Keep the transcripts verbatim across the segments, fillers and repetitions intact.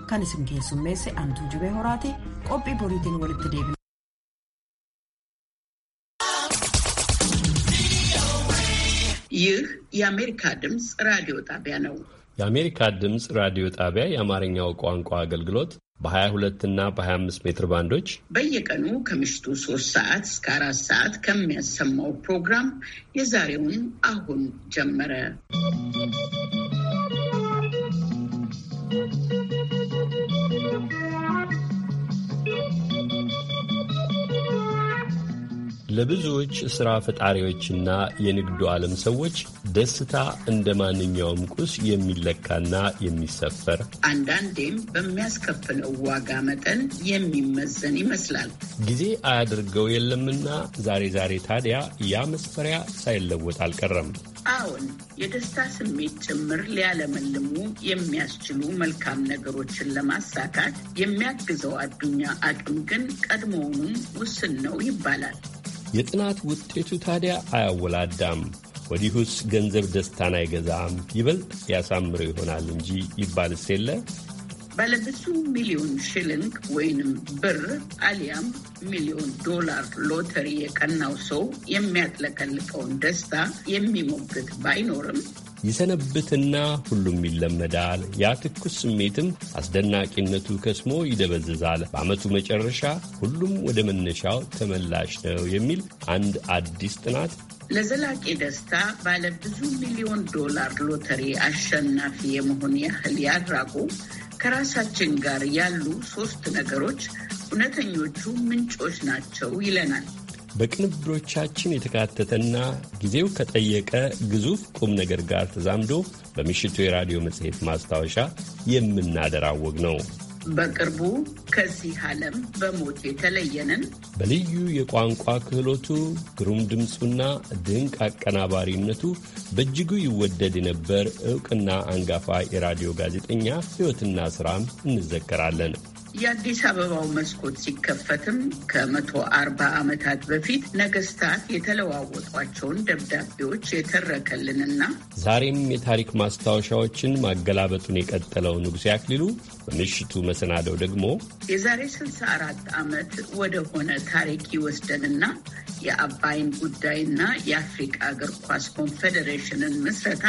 kan isin keessummeesse Antuu Jibee Horaati. Qophii boriitiin walitti deebina. ይህ የአሜሪካ ድምጽ ራዲዮ ጣቢያ ነው። የአሜሪካ ድምጽ ራዲዮ ጣቢያ የአማርኛው ቋንቋ አገልግሎት በ22 እና በ25 ሜትር ባንዶች በየቀኑ ከምሽቱ ሶስት ሰዓት እስከ አራት ሰዓት ከሚያሰማው ፕሮግራም የዛሬውን አሁን ጀመረ። ለብዙዎች ስራ ፈጣሪዎችና የንግዱ ዓለም ሰዎች ደስታ እንደ ማንኛውም ቁስ የሚለካና የሚሰፈር አንዳንዴም በሚያስከፍለው ዋጋ መጠን የሚመዘን ይመስላል። ጊዜ አያድርገው የለምና ዛሬ ዛሬ ታዲያ ያ መስፈሪያ ሳይለወጥ አልቀረም። አሁን የደስታ ስሜት ጭምር ሊያለመልሙ የሚያስችሉ መልካም ነገሮችን ለማሳካት የሚያግዘው አዱኛ አቅም ግን ቀድሞውንም ውስን ነው ይባላል። የጥናት ውጤቱ ታዲያ አያወላዳም። ወዲሁስ ገንዘብ ደስታን አይገዛም፣ ይበልጥ ያሳምረው ይሆናል እንጂ ይባልስ የለ። ባለብዙ ሚሊዮን ሽልንግ ወይንም ብር አሊያም ሚሊዮን ዶላር ሎተሪ የቀናው ሰው የሚያጥለቀልቀውን ደስታ የሚሞግት ባይኖርም ይሰነብትና ሁሉም ይለመዳል። ያ ትኩስ ስሜትም አስደናቂነቱ ከስሞ ይደበዝዛል። በዓመቱ መጨረሻ ሁሉም ወደ መነሻው ተመላሽ ነው የሚል አንድ አዲስ ጥናት ለዘላቂ ደስታ ባለ ብዙ ሚሊዮን ዶላር ሎተሪ አሸናፊ የመሆን ያህል ያድራጉ ከራሳችን ጋር ያሉ ሶስት ነገሮች እውነተኞቹ ምንጮች ናቸው ይለናል። በቅንብሮቻችን የተካተተና ጊዜው ከጠየቀ ግዙፍ ቁም ነገር ጋር ተዛምዶ በምሽቱ የራዲዮ መጽሔት ማስታወሻ የምናደራወግ ነው። በቅርቡ ከዚህ ዓለም በሞት የተለየንን በልዩ የቋንቋ ክህሎቱ ግሩም ድምፁና ድንቅ አቀናባሪነቱ በእጅጉ ይወደድ የነበር ዕውቅና አንጋፋ የራዲዮ ጋዜጠኛ ሕይወትና ሥራም እንዘከራለን። የአዲስ አበባው መስኮት ሲከፈትም ከመቶ አርባ ዓመታት በፊት ነገስታት የተለዋወጧቸውን ደብዳቤዎች የተረከልንና ዛሬም የታሪክ ማስታወሻዎችን ማገላበጡን የቀጠለው ንጉሴ አክሊሉ በምሽቱ መሰናደው ደግሞ የዛሬ ስልሳ አራት ዓመት ወደ ሆነ ታሪክ ይወስደንና የአባይን ጉዳይና የአፍሪካ እግር ኳስ ኮንፌዴሬሽንን ምስረታ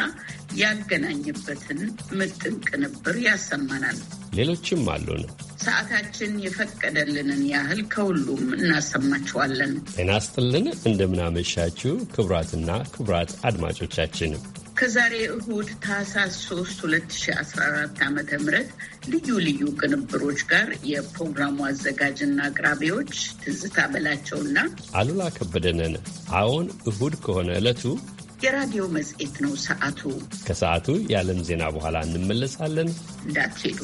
ያገናኝበትን ምጥን ቅንብር ያሰማናል። ሌሎችም አሉን። ሰዓታችን የፈቀደልንን ያህል ከሁሉም እናሰማችኋለን። ጤና ይስጥልን፣ እንደምናመሻችሁ ክቡራትና ክቡራት አድማጮቻችን ከዛሬ እሁድ ታህሳስ ሶስት ሁለት ሺህ አስራ አራት ዓመተ ምህረት ልዩ ልዩ ቅንብሮች ጋር የፕሮግራሙ አዘጋጅና አቅራቢዎች ትዝታ በላቸውና አሉላ ከበደነን። አሁን እሁድ ከሆነ ዕለቱ የራዲዮ መጽሔት ነው። ሰዓቱ ከሰዓቱ የዓለም ዜና በኋላ እንመለሳለን። እንዳትሄዱ።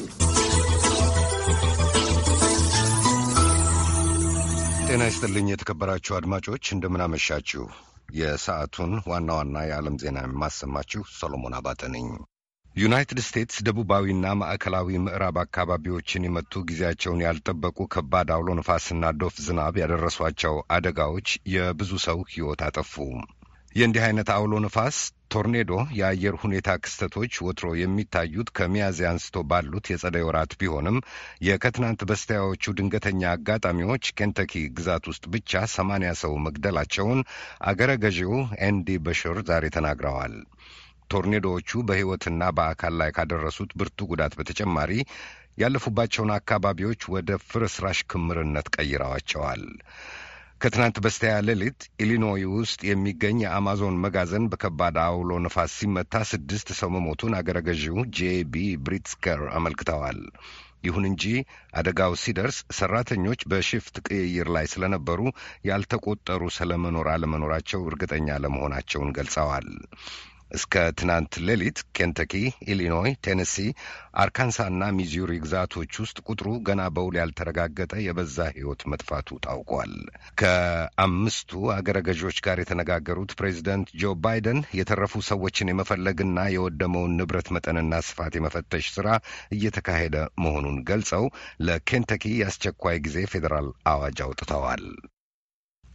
ጤና ይስጥልኝ የተከበራችሁ አድማጮች እንደምናመሻችሁ። የሰዓቱን ዋና ዋና የዓለም ዜና የማሰማችሁ ሰሎሞን አባተ ነኝ። ዩናይትድ ስቴትስ ደቡባዊና ማዕከላዊ ምዕራብ አካባቢዎችን የመቱ ጊዜያቸውን ያልጠበቁ ከባድ አውሎ ነፋስና ዶፍ ዝናብ ያደረሷቸው አደጋዎች የብዙ ሰው ሕይወት አጠፉ። የእንዲህ አይነት አውሎ ነፋስ ቶርኔዶ የአየር ሁኔታ ክስተቶች ወትሮ የሚታዩት ከሚያዝያ አንስቶ ባሉት የጸደይ ወራት ቢሆንም የከትናንት በስቲያዎቹ ድንገተኛ አጋጣሚዎች ኬንተኪ ግዛት ውስጥ ብቻ ሰማንያ ሰው መግደላቸውን አገረ ገዢው ኤንዲ በሽር ዛሬ ተናግረዋል። ቶርኔዶዎቹ በሕይወትና በአካል ላይ ካደረሱት ብርቱ ጉዳት በተጨማሪ ያለፉባቸውን አካባቢዎች ወደ ፍርስራሽ ክምርነት ቀይረዋቸዋል። ከትናንት በስቲያ ሌሊት ኢሊኖይ ውስጥ የሚገኝ የአማዞን መጋዘን በከባድ አውሎ ነፋስ ሲመታ ስድስት ሰው መሞቱን አገረ ገዢው ጄቢ ብሪትስከር አመልክተዋል። ይሁን እንጂ አደጋው ሲደርስ ሰራተኞች በሽፍት ቅይይር ላይ ስለነበሩ ያልተቆጠሩ ስለመኖር አለመኖራቸው እርግጠኛ ለመሆናቸውን ገልጸዋል። እስከ ትናንት ሌሊት ኬንተኪ፣ ኢሊኖይ፣ ቴነሲ፣ አርካንሳና ሚዙሪ ግዛቶች ውስጥ ቁጥሩ ገና በውል ያልተረጋገጠ የበዛ ሕይወት መጥፋቱ ታውቋል። ከአምስቱ አገረ ገዦች ጋር የተነጋገሩት ፕሬዚደንት ጆ ባይደን የተረፉ ሰዎችን የመፈለግና የወደመውን ንብረት መጠንና ስፋት የመፈተሽ ስራ እየተካሄደ መሆኑን ገልጸው ለኬንተኪ የአስቸኳይ ጊዜ ፌዴራል አዋጅ አውጥተዋል።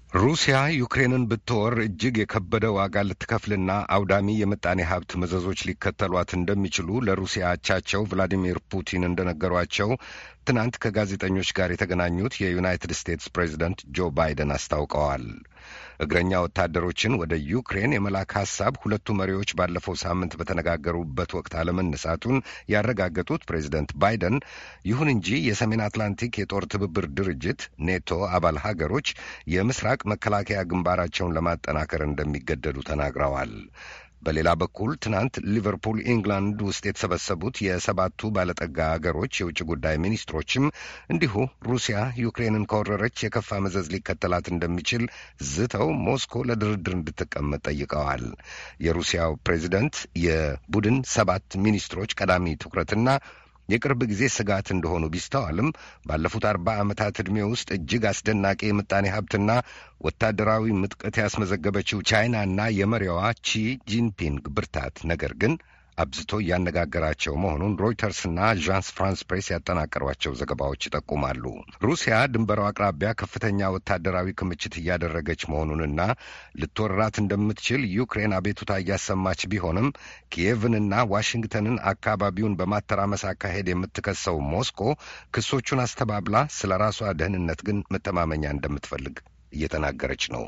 ሩሲያ ዩክሬንን ብትወር እጅግ የከበደ ዋጋ ልትከፍልና አውዳሚ የምጣኔ ሀብት መዘዞች ሊከተሏት እንደሚችሉ ለሩሲያ አቻቸው ቭላዲሚር ፑቲን እንደነገሯቸው ትናንት ከጋዜጠኞች ጋር የተገናኙት የዩናይትድ ስቴትስ ፕሬዚደንት ጆ ባይደን አስታውቀዋል። እግረኛ ወታደሮችን ወደ ዩክሬን የመላክ ሐሳብ ሁለቱ መሪዎች ባለፈው ሳምንት በተነጋገሩበት ወቅት አለመነሳቱን ያረጋገጡት ፕሬዚደንት ባይደን ይሁን እንጂ የሰሜን አትላንቲክ የጦር ትብብር ድርጅት ኔቶ አባል ሀገሮች የምስራቅ መከላከያ ግንባራቸውን ለማጠናከር እንደሚገደዱ ተናግረዋል። በሌላ በኩል ትናንት ሊቨርፑል ኢንግላንድ ውስጥ የተሰበሰቡት የሰባቱ ባለጠጋ አገሮች የውጭ ጉዳይ ሚኒስትሮችም እንዲሁ ሩሲያ ዩክሬንን ከወረረች የከፋ መዘዝ ሊከተላት እንደሚችል ዝተው ሞስኮ ለድርድር እንድትቀመጥ ጠይቀዋል። የሩሲያው ፕሬዚደንት የቡድን ሰባት ሚኒስትሮች ቀዳሚ ትኩረትና የቅርብ ጊዜ ስጋት እንደሆኑ ቢስተዋልም ባለፉት አርባ ዓመታት ዕድሜ ውስጥ እጅግ አስደናቂ የምጣኔ ሀብትና ወታደራዊ ምጥቀት ያስመዘገበችው ቻይናና የመሪዋ ቺ ጂንፒንግ ብርታት ነገር ግን አብዝቶ እያነጋገራቸው መሆኑን ሮይተርስና አዣንስ ፍራንስ ፕሬስ ያጠናቀሯቸው ዘገባዎች ይጠቁማሉ። ሩሲያ ድንበሯ አቅራቢያ ከፍተኛ ወታደራዊ ክምችት እያደረገች መሆኑንና ልትወራት እንደምትችል ዩክሬን አቤቱታ እያሰማች ቢሆንም ኪየቭንና ዋሽንግተንን አካባቢውን በማተራመስ አካሄድ የምትከሰው ሞስኮ ክሶቹን አስተባብላ ስለ ራሷ ደህንነት ግን መተማመኛ እንደምትፈልግ እየተናገረች ነው።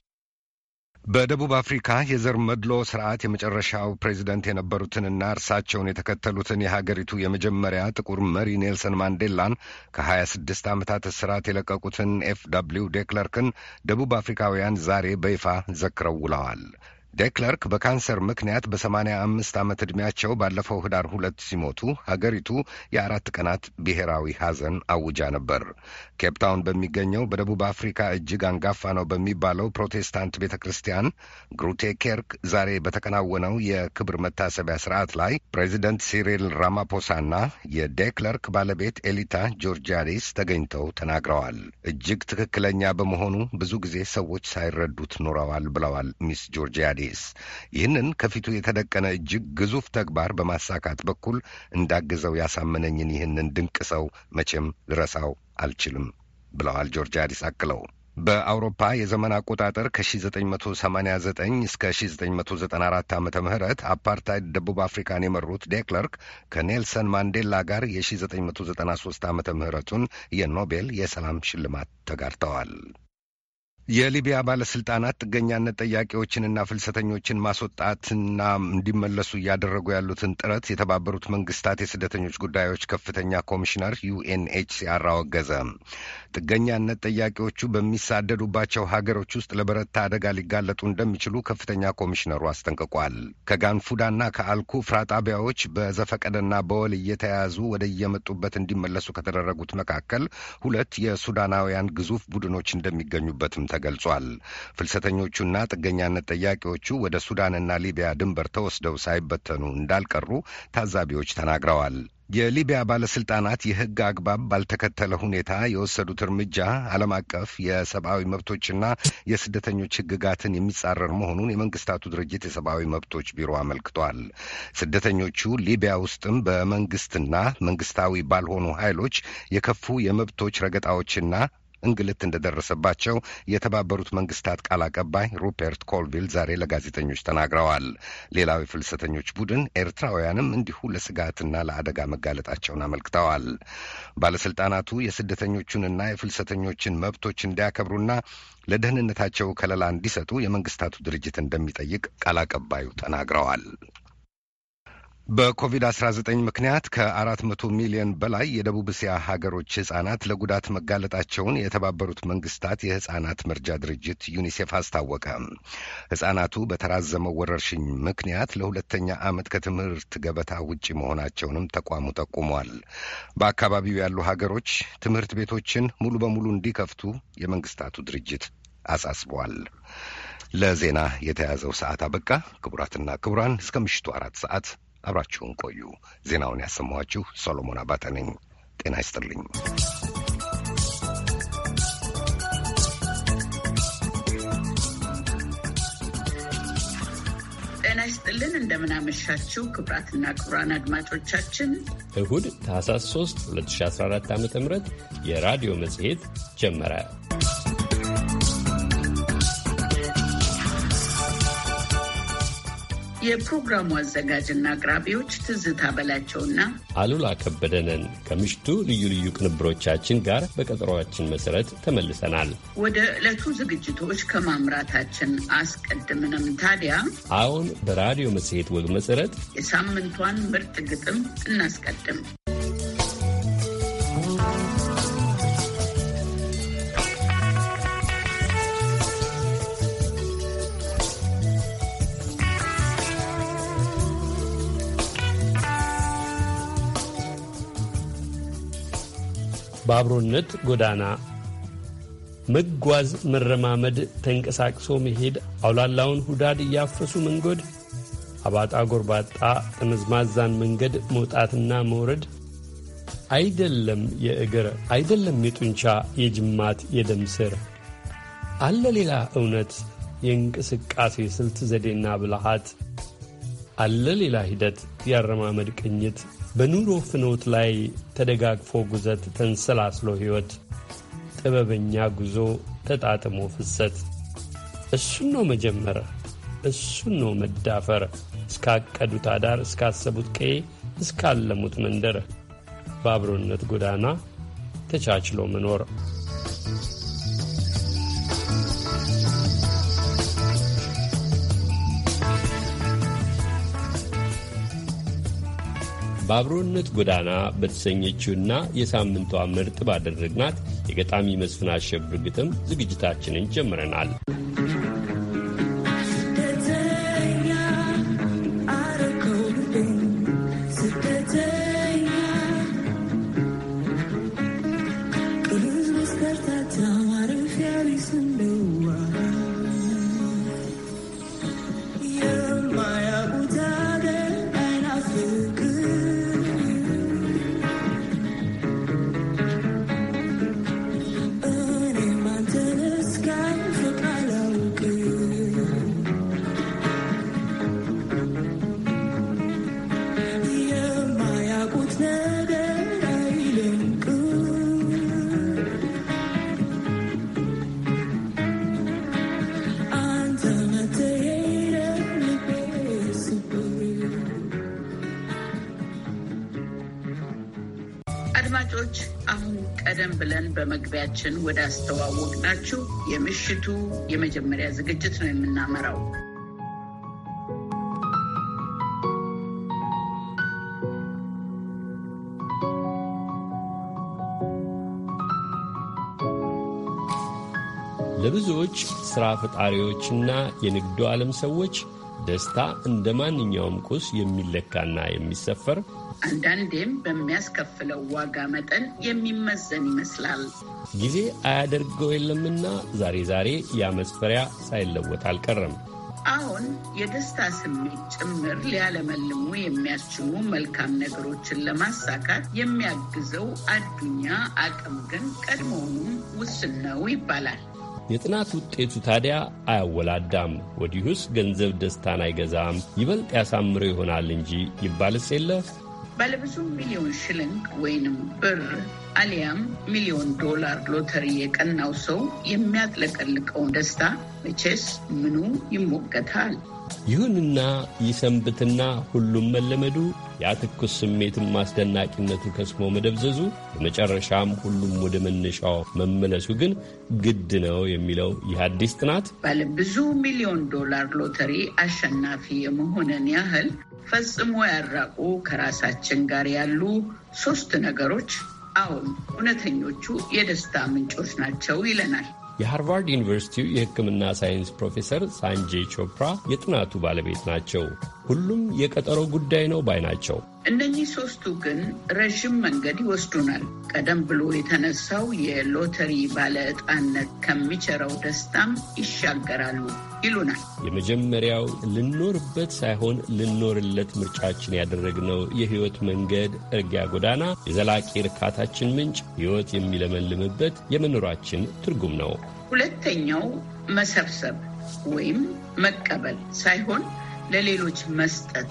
በደቡብ አፍሪካ የዘር መድሎ ስርዓት የመጨረሻው ፕሬዚደንት የነበሩትንና እርሳቸውን የተከተሉትን የሀገሪቱ የመጀመሪያ ጥቁር መሪ ኔልሰን ማንዴላን ከሀያ ስድስት ዓመታት እስራት የለቀቁትን ኤፍ ደብሊው ዴክለርክን ደቡብ አፍሪካውያን ዛሬ በይፋ ዘክረው ውለዋል። ዴክለርክ በካንሰር ምክንያት በሰማንያ አምስት ዓመት ዕድሜያቸው ባለፈው ህዳር ሁለት ሲሞቱ ሀገሪቱ የአራት ቀናት ብሔራዊ ሐዘን አውጃ ነበር። ኬፕታውን በሚገኘው በደቡብ አፍሪካ እጅግ አንጋፋ ነው በሚባለው ፕሮቴስታንት ቤተ ክርስቲያን ግሩቴ ኬርክ ዛሬ በተከናወነው የክብር መታሰቢያ ስርዓት ላይ ፕሬዚደንት ሲሪል ራማፖሳና የዴክለርክ ባለቤት ኤሊታ ጆርጂያዲስ ተገኝተው ተናግረዋል። እጅግ ትክክለኛ በመሆኑ ብዙ ጊዜ ሰዎች ሳይረዱት ኖረዋል ብለዋል ሚስ ጆርጂያዲስ። ይህንን ከፊቱ የተደቀነ እጅግ ግዙፍ ተግባር በማሳካት በኩል እንዳገዘው ያሳመነኝን ይህንን ድንቅ ሰው መቼም ልረሳው አልችልም ብለዋል ጆርጂያዲስ አክለው። በአውሮፓ የዘመን አቆጣጠር ከ1989 እስከ1994 ዓመተ ምህረት አፓርታይድ ደቡብ አፍሪካን የመሩት ዴክለርክ ከኔልሰን ማንዴላ ጋር የ1993 ዓመተ ምህረቱን የኖቤል የሰላም ሽልማት ተጋርተዋል። የሊቢያ ባለስልጣናት ጥገኛነት ጠያቂዎችንና ፍልሰተኞችን ማስወጣትና እንዲመለሱ እያደረጉ ያሉትን ጥረት የተባበሩት መንግስታት የስደተኞች ጉዳዮች ከፍተኛ ኮሚሽነር ዩኤንኤችሲአር አወገዘ። ጥገኛነት ጠያቂዎቹ በሚሳደዱባቸው ሀገሮች ውስጥ ለበረታ አደጋ ሊጋለጡ እንደሚችሉ ከፍተኛ ኮሚሽነሩ አስጠንቅቋል። ከጋንፉዳና ከአልኩፍራ ጣቢያዎች በዘፈቀደና በወል እየተያዙ ወደ የመጡበት እንዲመለሱ ከተደረጉት መካከል ሁለት የሱዳናውያን ግዙፍ ቡድኖች እንደሚገኙበትም ተገልጿል። ፍልሰተኞቹና ጥገኛነት ጠያቂዎቹ ወደ ሱዳንና ሊቢያ ድንበር ተወስደው ሳይበተኑ እንዳልቀሩ ታዛቢዎች ተናግረዋል። የሊቢያ ባለስልጣናት የሕግ አግባብ ባልተከተለ ሁኔታ የወሰዱት እርምጃ ዓለም አቀፍ የሰብአዊ መብቶችና የስደተኞች ሕግጋትን የሚጻረር መሆኑን የመንግስታቱ ድርጅት የሰብአዊ መብቶች ቢሮ አመልክቷል። ስደተኞቹ ሊቢያ ውስጥም በመንግስትና መንግስታዊ ባልሆኑ ኃይሎች የከፉ የመብቶች ረገጣዎችና እንግልት እንደደረሰባቸው የተባበሩት መንግስታት ቃል አቀባይ ሩፐርት ኮልቪል ዛሬ ለጋዜጠኞች ተናግረዋል። ሌላው የፍልሰተኞች ቡድን ኤርትራውያንም እንዲሁ ለስጋትና ለአደጋ መጋለጣቸውን አመልክተዋል። ባለስልጣናቱ የስደተኞቹንና የፍልሰተኞችን መብቶች እንዲያከብሩና ለደህንነታቸው ከለላ እንዲሰጡ የመንግስታቱ ድርጅት እንደሚጠይቅ ቃል አቀባዩ ተናግረዋል። በኮቪድ አስራ ዘጠኝ ምክንያት ከአራት መቶ ሚሊዮን በላይ የደቡብ እስያ ሀገሮች ሕፃናት ለጉዳት መጋለጣቸውን የተባበሩት መንግስታት የሕፃናት መርጃ ድርጅት ዩኒሴፍ አስታወቀ። ሕፃናቱ በተራዘመው ወረርሽኝ ምክንያት ለሁለተኛ ዓመት ከትምህርት ገበታ ውጪ መሆናቸውንም ተቋሙ ጠቁሟል። በአካባቢው ያሉ ሀገሮች ትምህርት ቤቶችን ሙሉ በሙሉ እንዲከፍቱ የመንግስታቱ ድርጅት አሳስቧል። ለዜና የተያዘው ሰዓት አበቃ። ክቡራትና ክቡራን እስከ ምሽቱ አራት ሰዓት አብራችሁን ቆዩ። ዜናውን ያሰማኋችሁ ሰሎሞን አባተ ነኝ። ጤና ይስጥልኝ። ጤና ይስጥልን። እንደምናመሻችሁ ክቡራትና ክቡራን አድማጮቻችን እሁድ ታህሳስ ሶስት ሁለት ሺህ አስራ አራት ዓ ም የራዲዮ መጽሔት ጀመረ። የፕሮግራሙ አዘጋጅና አቅራቢዎች ትዝታ በላቸውና አሉላ ከበደነን ከምሽቱ ልዩ ልዩ ቅንብሮቻችን ጋር በቀጠሯችን መሰረት ተመልሰናል። ወደ ዕለቱ ዝግጅቶች ከማምራታችን አስቀድምንም ታዲያ አሁን በራዲዮ መጽሔት ወግ መሰረት የሳምንቷን ምርጥ ግጥም እናስቀድም። በአብሮነት ጎዳና መጓዝ፣ መረማመድ፣ ተንቀሳቅሶ መሄድ፣ አውላላውን ሁዳድ እያፈሱ መንገድ፣ አባጣ ጎርባጣ ጠመዝማዛን መንገድ መውጣትና መውረድ አይደለም የእግር አይደለም የጡንቻ የጅማት የደም ስር አለ ሌላ እውነት የእንቅስቃሴ ስልት ዘዴና ብልሃት አለ ሌላ ሂደት ያረማመድ ቅኝት በኑሮ ፍኖት ላይ ተደጋግፎ ጉዘት ተንሰላስሎ ሕይወት ጥበበኛ ጉዞ ተጣጥሞ ፍሰት እሱን ነው መጀመር እሱን ነው መዳፈር እስካቀዱት አዳር እስካሰቡት ቀዬ እስካለሙት መንደር በአብሮነት ጎዳና ተቻችሎ መኖር በአብሮነት ጎዳና በተሰኘችውና የሳምንቷ ምርጥ ባደረግናት የገጣሚ መስፍን አሸብር ግጥም ዝግጅታችንን ጀምረናል። አድማጮች አሁን ቀደም ብለን በመግቢያችን ወደ አስተዋወቅናችሁ የምሽቱ የመጀመሪያ ዝግጅት ነው የምናመራው። ለብዙዎች ሥራ ፈጣሪዎችና የንግዱ ዓለም ሰዎች ደስታ እንደ ማንኛውም ቁስ የሚለካና የሚሰፈር አንዳንዴም በሚያስከፍለው ዋጋ መጠን የሚመዘን ይመስላል። ጊዜ አያደርገው የለምና ዛሬ ዛሬ ያ መስፈሪያ ሳይለወጥ አልቀረም። አሁን የደስታ ስሜት ጭምር ሊያለመልሙ የሚያስችሉ መልካም ነገሮችን ለማሳካት የሚያግዘው አዱኛ አቅም ግን ቀድሞውንም ውስን ነው ይባላል። የጥናት ውጤቱ ታዲያ አያወላዳም። ወዲሁስ ገንዘብ ደስታን አይገዛም፣ ይበልጥ ያሳምረው ይሆናል እንጂ ይባልስ የለ። ባለብዙ ሚሊዮን ሽልንግ ወይንም ብር አሊያም ሚሊዮን ዶላር ሎተሪ የቀናው ሰው የሚያጥለቀልቀውን ደስታ መቼስ ምኑ ይሞገታል። ይሁንና ይሰንብትና ሁሉም መለመዱ የትኩስ ስሜትን ማስደናቂነቱ ከስሞ መደብዘዙ በመጨረሻም ሁሉም ወደ መነሻው መመለሱ ግን ግድ ነው የሚለው ይህ አዲስ ጥናት ባለብዙ ሚሊዮን ዶላር ሎተሪ አሸናፊ የመሆንን ያህል ፈጽሞ ያራቁ ከራሳችን ጋር ያሉ ሶስት ነገሮች አሁን እውነተኞቹ የደስታ ምንጮች ናቸው ይለናል። የሃርቫርድ ዩኒቨርሲቲው የሕክምና ሳይንስ ፕሮፌሰር ሳንጄይ ቾፕራ የጥናቱ ባለቤት ናቸው። ሁሉም የቀጠሮ ጉዳይ ነው ባይ ናቸው። እነኚህ ሶስቱ ግን ረዥም መንገድ ይወስዱናል። ቀደም ብሎ የተነሳው የሎተሪ ባለዕጣነት ከሚቸረው ደስታም ይሻገራሉ ይሉናል። የመጀመሪያው ልኖርበት ሳይሆን ልኖርለት ምርጫችን ያደረግነው የሕይወት መንገድ እርጊያ ጎዳና የዘላቂ እርካታችን ምንጭ ሕይወት የሚለመልምበት የመኖራችን ትርጉም ነው። ሁለተኛው መሰብሰብ ወይም መቀበል ሳይሆን ለሌሎች መስጠት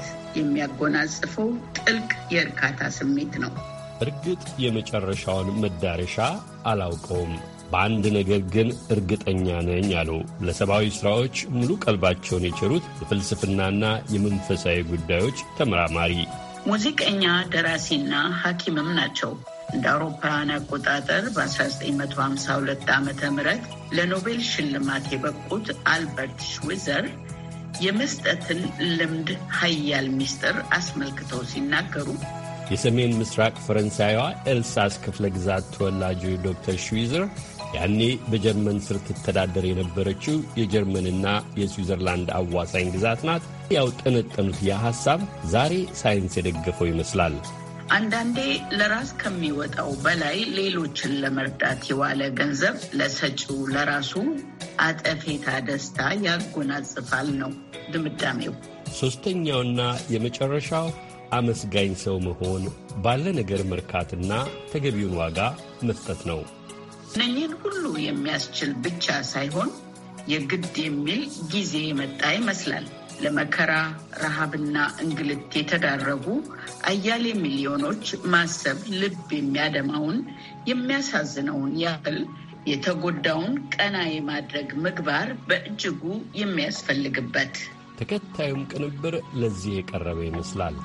የሚያጎናጽፈው ጥልቅ የእርካታ ስሜት ነው። እርግጥ የመጨረሻውን መዳረሻ አላውቀውም፣ በአንድ ነገር ግን እርግጠኛ ነኝ አሉ ለሰብአዊ ሥራዎች ሙሉ ቀልባቸውን የቸሩት የፍልስፍናና የመንፈሳዊ ጉዳዮች ተመራማሪ ሙዚቀኛ፣ ደራሲና ሐኪምም ናቸው። እንደ አውሮፓውያን አቆጣጠር በ1952 ዓመተ ምህረት ለኖቤል ሽልማት የበቁት አልበርት ሽዊዘር የመስጠትን ልምድ ኃያል ሚስጥር አስመልክተው ሲናገሩ የሰሜን ምስራቅ ፈረንሳይዋ ኤልሳስ ክፍለ ግዛት ተወላጁ ዶክተር ሽዊዘር ያኔ በጀርመን ስር ትተዳደር የነበረችው የጀርመንና የስዊዘርላንድ አዋሳኝ ግዛት ናት። ያውጠነጠኑት የሐሳብ ዛሬ ሳይንስ የደገፈው ይመስላል። አንዳንዴ ለራስ ከሚወጣው በላይ ሌሎችን ለመርዳት የዋለ ገንዘብ ለሰጪው ለራሱ አጠፌታ ደስታ ያጎናጽፋል ነው ድምዳሜው። ሦስተኛውና የመጨረሻው አመስጋኝ ሰው መሆን፣ ባለ ነገር መርካትና ተገቢውን ዋጋ መስጠት ነው። እነኚህን ሁሉ የሚያስችል ብቻ ሳይሆን የግድ የሚል ጊዜ የመጣ ይመስላል። ለመከራ ረሃብና እንግልት የተዳረጉ አያሌ ሚሊዮኖች ማሰብ ልብ የሚያደማውን የሚያሳዝነውን ያህል የተጎዳውን ቀና የማድረግ ምግባር በእጅጉ የሚያስፈልግበት። ተከታዩም ቅንብር ለዚህ የቀረበ ይመስላል።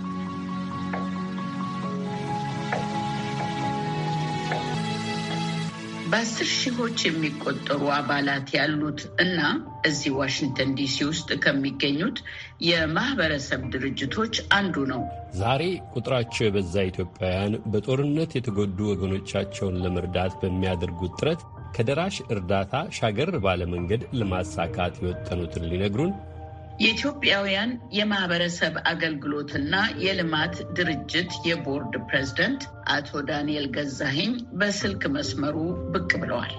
በአስር ሺዎች የሚቆጠሩ አባላት ያሉት እና እዚህ ዋሽንግተን ዲሲ ውስጥ ከሚገኙት የማህበረሰብ ድርጅቶች አንዱ ነው። ዛሬ ቁጥራቸው የበዛ ኢትዮጵያውያን በጦርነት የተጎዱ ወገኖቻቸውን ለመርዳት በሚያደርጉት ጥረት ከደራሽ እርዳታ ሻገር ባለ መንገድ ለማሳካት የወጠኑትን ሊነግሩን የኢትዮጵያውያን የማህበረሰብ አገልግሎትና የልማት ድርጅት የቦርድ ፕሬዝደንት አቶ ዳንኤል ገዛኸኝ በስልክ መስመሩ ብቅ ብለዋል።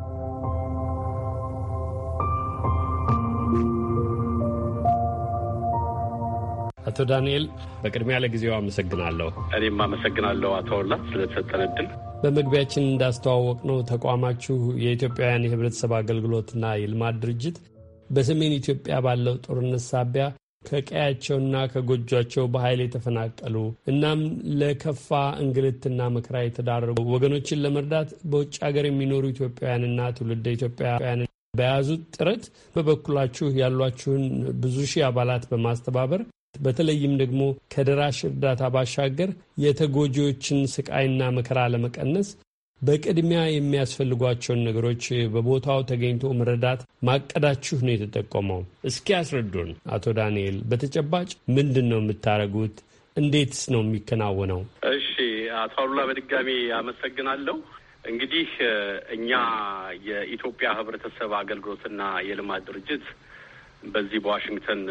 አቶ ዳንኤል በቅድሚያ ለጊዜው አመሰግናለሁ። እኔም አመሰግናለሁ አቶ ወላ ስለተሰጠን ዕድል። በመግቢያችን እንዳስተዋወቅ ነው ተቋማችሁ የኢትዮጵያውያን የህብረተሰብ አገልግሎትና የልማት ድርጅት በሰሜን ኢትዮጵያ ባለው ጦርነት ሳቢያ ከቀያቸውና ከጎጇቸው በኃይል የተፈናቀሉ እናም ለከፋ እንግልትና መከራ የተዳረጉ ወገኖችን ለመርዳት በውጭ ሀገር የሚኖሩ ኢትዮጵያውያንና ትውልደ ኢትዮጵያውያን በያዙት ጥረት በበኩላችሁ ያሏችሁን ብዙ ሺህ አባላት በማስተባበር በተለይም ደግሞ ከደራሽ እርዳታ ባሻገር የተጎጂዎችን ስቃይና መከራ ለመቀነስ በቅድሚያ የሚያስፈልጓቸውን ነገሮች በቦታው ተገኝቶ መረዳት ማቀዳችሁ ነው የተጠቆመው። እስኪ ያስረዱን አቶ ዳንኤል፣ በተጨባጭ ምንድን ነው የምታደርጉት? እንዴትስ ነው የሚከናወነው? እሺ አቶ አሉላ በድጋሚ አመሰግናለሁ። እንግዲህ እኛ የኢትዮጵያ ህብረተሰብ አገልግሎትና የልማት ድርጅት በዚህ በዋሽንግተን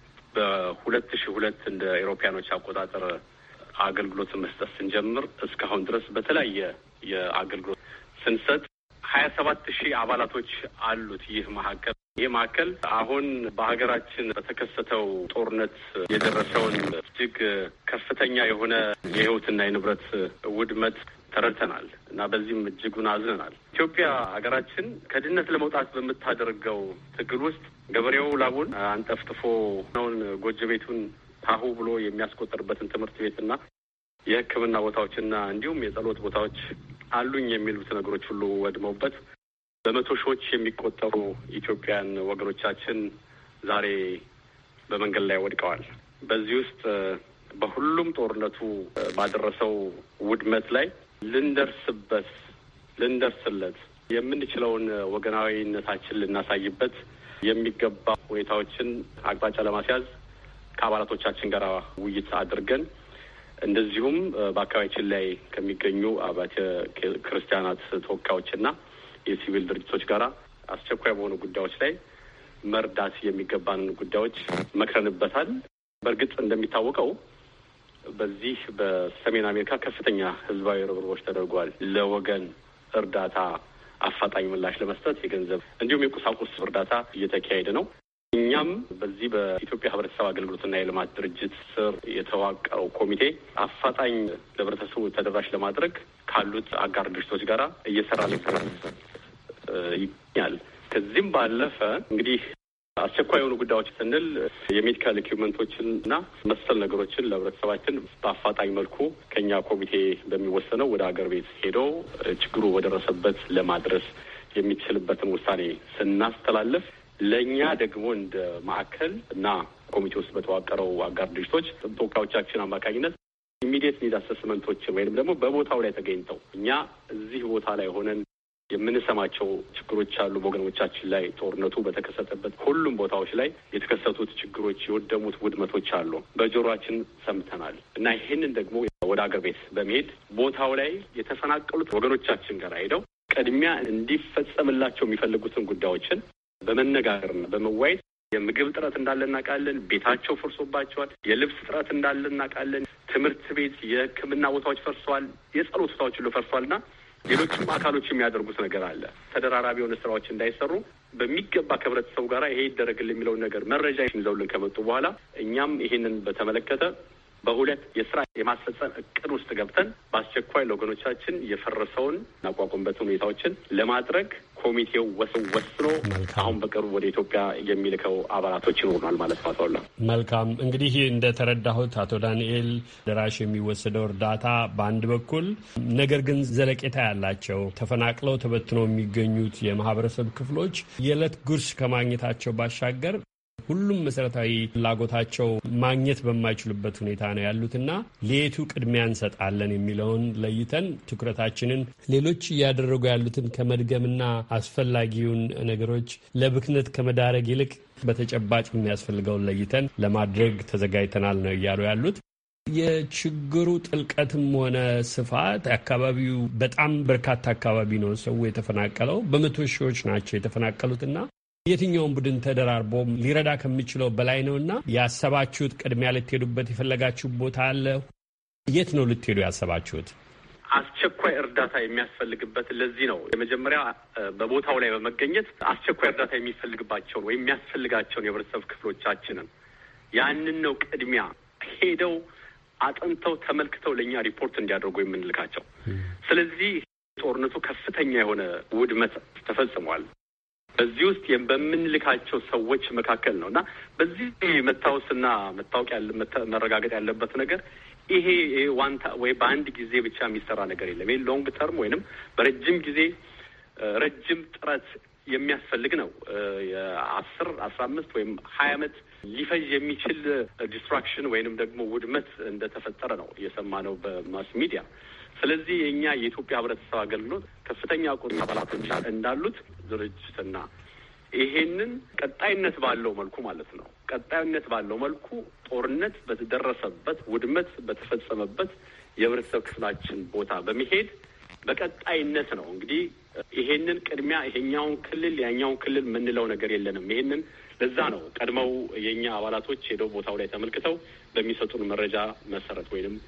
በሁለት ሺህ ሁለት እንደ አውሮፓውያኖች አቆጣጠር አገልግሎት መስጠት ስንጀምር እስካሁን ድረስ በተለያየ የአገልግሎት ስንሰጥ ሀያ ሰባት ሺህ አባላቶች አሉት። ይህ ማዕከል ይህ ማዕከል አሁን በሀገራችን በተከሰተው ጦርነት የደረሰውን እጅግ ከፍተኛ የሆነ የህይወትና የንብረት ውድመት ተረድተናል እና በዚህም እጅጉን አዝነናል። ኢትዮጵያ ሀገራችን ከድህነት ለመውጣት በምታደርገው ትግል ውስጥ ገበሬው ላቡን አንጠፍጥፎ ነውን ጎጆ ቤቱን ታሁ ብሎ የሚያስቆጠርበትን ትምህርት ቤትና የሕክምና ቦታዎችና እንዲሁም የጸሎት ቦታዎች አሉኝ የሚሉት ነገሮች ሁሉ ወድመውበት በመቶ ሺዎች የሚቆጠሩ ኢትዮጵያን ወገኖቻችን ዛሬ በመንገድ ላይ ወድቀዋል። በዚህ ውስጥ በሁሉም ጦርነቱ ባደረሰው ውድመት ላይ ልንደርስበት ልንደርስለት የምንችለውን ወገናዊነታችን ልናሳይበት የሚገባ ሁኔታዎችን አቅጣጫ ለማስያዝ ከአባላቶቻችን ጋር ውይይት አድርገን እንደዚሁም በአካባቢያችን ላይ ከሚገኙ አብያተ ክርስቲያናት ተወካዮችና የሲቪል ድርጅቶች ጋር አስቸኳይ በሆኑ ጉዳዮች ላይ መርዳት የሚገባንን ጉዳዮች መክረንበታል። በእርግጥ እንደሚታወቀው በዚህ በሰሜን አሜሪካ ከፍተኛ ህዝባዊ ርብርቦች ተደርጓል። ለወገን እርዳታ አፋጣኝ ምላሽ ለመስጠት የገንዘብ እንዲሁም የቁሳቁስ እርዳታ እየተካሄደ ነው። እኛም በዚህ በኢትዮጵያ ህብረተሰብ አገልግሎትና የልማት ድርጅት ስር የተዋቀረው ኮሚቴ አፋጣኝ ለህብረተሰቡ ተደራሽ ለማድረግ ካሉት አጋር ድርጅቶች ጋር እየሰራ ይገኛል። ከዚህም ባለፈ እንግዲህ አስቸኳይ የሆኑ ጉዳዮች ስንል የሜዲካል ኢኩዊፕመንቶችን እና መሰል ነገሮችን ለህብረተሰባችን በአፋጣኝ መልኩ ከኛ ኮሚቴ በሚወሰነው ወደ ሀገር ቤት ሄዶ ችግሩ ወደረሰበት ለማድረስ የሚችልበትን ውሳኔ ስናስተላለፍ ለእኛ ደግሞ እንደ ማዕከል እና ኮሚቴ ውስጥ በተዋቀረው አጋር ድርጅቶች ተወካዮቻችን አማካኝነት ኢሚዲየት ኒድ አሰስመንቶችን ወይንም ደግሞ በቦታው ላይ ተገኝተው እኛ እዚህ ቦታ ላይ ሆነን የምንሰማቸው ችግሮች አሉ። በወገኖቻችን ላይ ጦርነቱ በተከሰተበት ሁሉም ቦታዎች ላይ የተከሰቱት ችግሮች፣ የወደሙት ውድመቶች አሉ። በጆሮአችን ሰምተናል እና ይህንን ደግሞ ወደ አገር ቤት በመሄድ ቦታው ላይ የተፈናቀሉት ወገኖቻችን ጋር ሄደው ቅድሚያ እንዲፈጸምላቸው የሚፈልጉትን ጉዳዮችን በመነጋገርና በመዋየት የምግብ እጥረት እንዳለ እናውቃለን። ቤታቸው ፈርሶባቸዋል። የልብስ እጥረት እንዳለ እናውቃለን። ትምህርት ቤት፣ የሕክምና ቦታዎች ፈርሰዋል። የጸሎት ቦታዎች ሁሉ ፈርሷልና ሌሎችም አካሎች የሚያደርጉት ነገር አለ። ተደራራቢ የሆነ ስራዎች እንዳይሰሩ በሚገባ ከህብረተሰቡ ጋር ይሄ ይደረግል የሚለውን ነገር መረጃ ይዘውልን ከመጡ በኋላ እኛም ይሄንን በተመለከተ በሁለት የስራ የማስፈጸም እቅድ ውስጥ ገብተን በአስቸኳይ ለወገኖቻችን የፈረሰውን እናቋቁምበት ሁኔታዎችን ለማድረግ ኮሚቴው ወስኖ አሁን በቅርቡ ወደ ኢትዮጵያ የሚልከው አባላቶች ይኖሩናል ማለት ነው። አቶ መልካም። እንግዲህ እንደተረዳሁት አቶ ዳንኤል ደራሽ የሚወሰደው እርዳታ በአንድ በኩል ነገር ግን ዘለቄታ ያላቸው ተፈናቅለው ተበትነው የሚገኙት የማህበረሰብ ክፍሎች የዕለት ጉርስ ከማግኘታቸው ባሻገር ሁሉም መሰረታዊ ፍላጎታቸው ማግኘት በማይችሉበት ሁኔታ ነው ያሉትና ለየቱ ቅድሚያ እንሰጣለን የሚለውን ለይተን ትኩረታችንን ሌሎች እያደረጉ ያሉትን ከመድገምና አስፈላጊውን ነገሮች ለብክነት ከመዳረግ ይልቅ በተጨባጭ የሚያስፈልገውን ለይተን ለማድረግ ተዘጋጅተናል ነው እያሉ ያሉት። የችግሩ ጥልቀትም ሆነ ስፋት አካባቢው በጣም በርካታ አካባቢ ነው ሰው የተፈናቀለው። በመቶ ሺዎች ናቸው የተፈናቀሉትና የትኛውን ቡድን ተደራርቦ ሊረዳ ከሚችለው በላይ ነውና ያሰባችሁት ቅድሚያ ልትሄዱበት የፈለጋችሁ ቦታ አለ? የት ነው ልትሄዱ ያሰባችሁት? አስቸኳይ እርዳታ የሚያስፈልግበት ለዚህ ነው የመጀመሪያ በቦታው ላይ በመገኘት አስቸኳይ እርዳታ የሚፈልግባቸውን ወይም የሚያስፈልጋቸውን የህብረተሰብ ክፍሎቻችንን ያንን ነው ቅድሚያ ሄደው አጥንተው ተመልክተው ለእኛ ሪፖርት እንዲያደርጉ የምንልካቸው። ስለዚህ ጦርነቱ ከፍተኛ የሆነ ውድመት ተፈጽሟል። በዚህ ውስጥ በምንልካቸው ሰዎች መካከል ነው እና በዚህ መታወስና መታወቅ ያለ መረጋገጥ ያለበት ነገር ይሄ ዋንታ ወይ በአንድ ጊዜ ብቻ የሚሰራ ነገር የለም። ይሄ ሎንግ ተርም ወይንም በረጅም ጊዜ ረጅም ጥረት የሚያስፈልግ ነው። የአስር አስራ አምስት ወይም ሀያ ዓመት ሊፈጅ የሚችል ዲስትራክሽን ወይንም ደግሞ ውድመት እንደተፈጠረ ነው የሰማነው በማስ ሚዲያ። ስለዚህ የእኛ የኢትዮጵያ ህብረተሰብ አገልግሎት ከፍተኛ ቁጥር አባላቶች እንዳሉት ድርጅትና ይሄንን ቀጣይነት ባለው መልኩ ማለት ነው ቀጣይነት ባለው መልኩ ጦርነት በተደረሰበት ውድመት በተፈጸመበት የህብረተሰብ ክፍላችን ቦታ በመሄድ በቀጣይነት ነው እንግዲህ ይሄንን ቅድሚያ ይሄኛውን ክልል ያኛውን ክልል የምንለው ነገር የለንም። ይሄንን ለዛ ነው ቀድመው የእኛ አባላቶች ሄደው ቦታው ላይ ተመልክተው በሚሰጡን መረጃ መሰረት ወይንም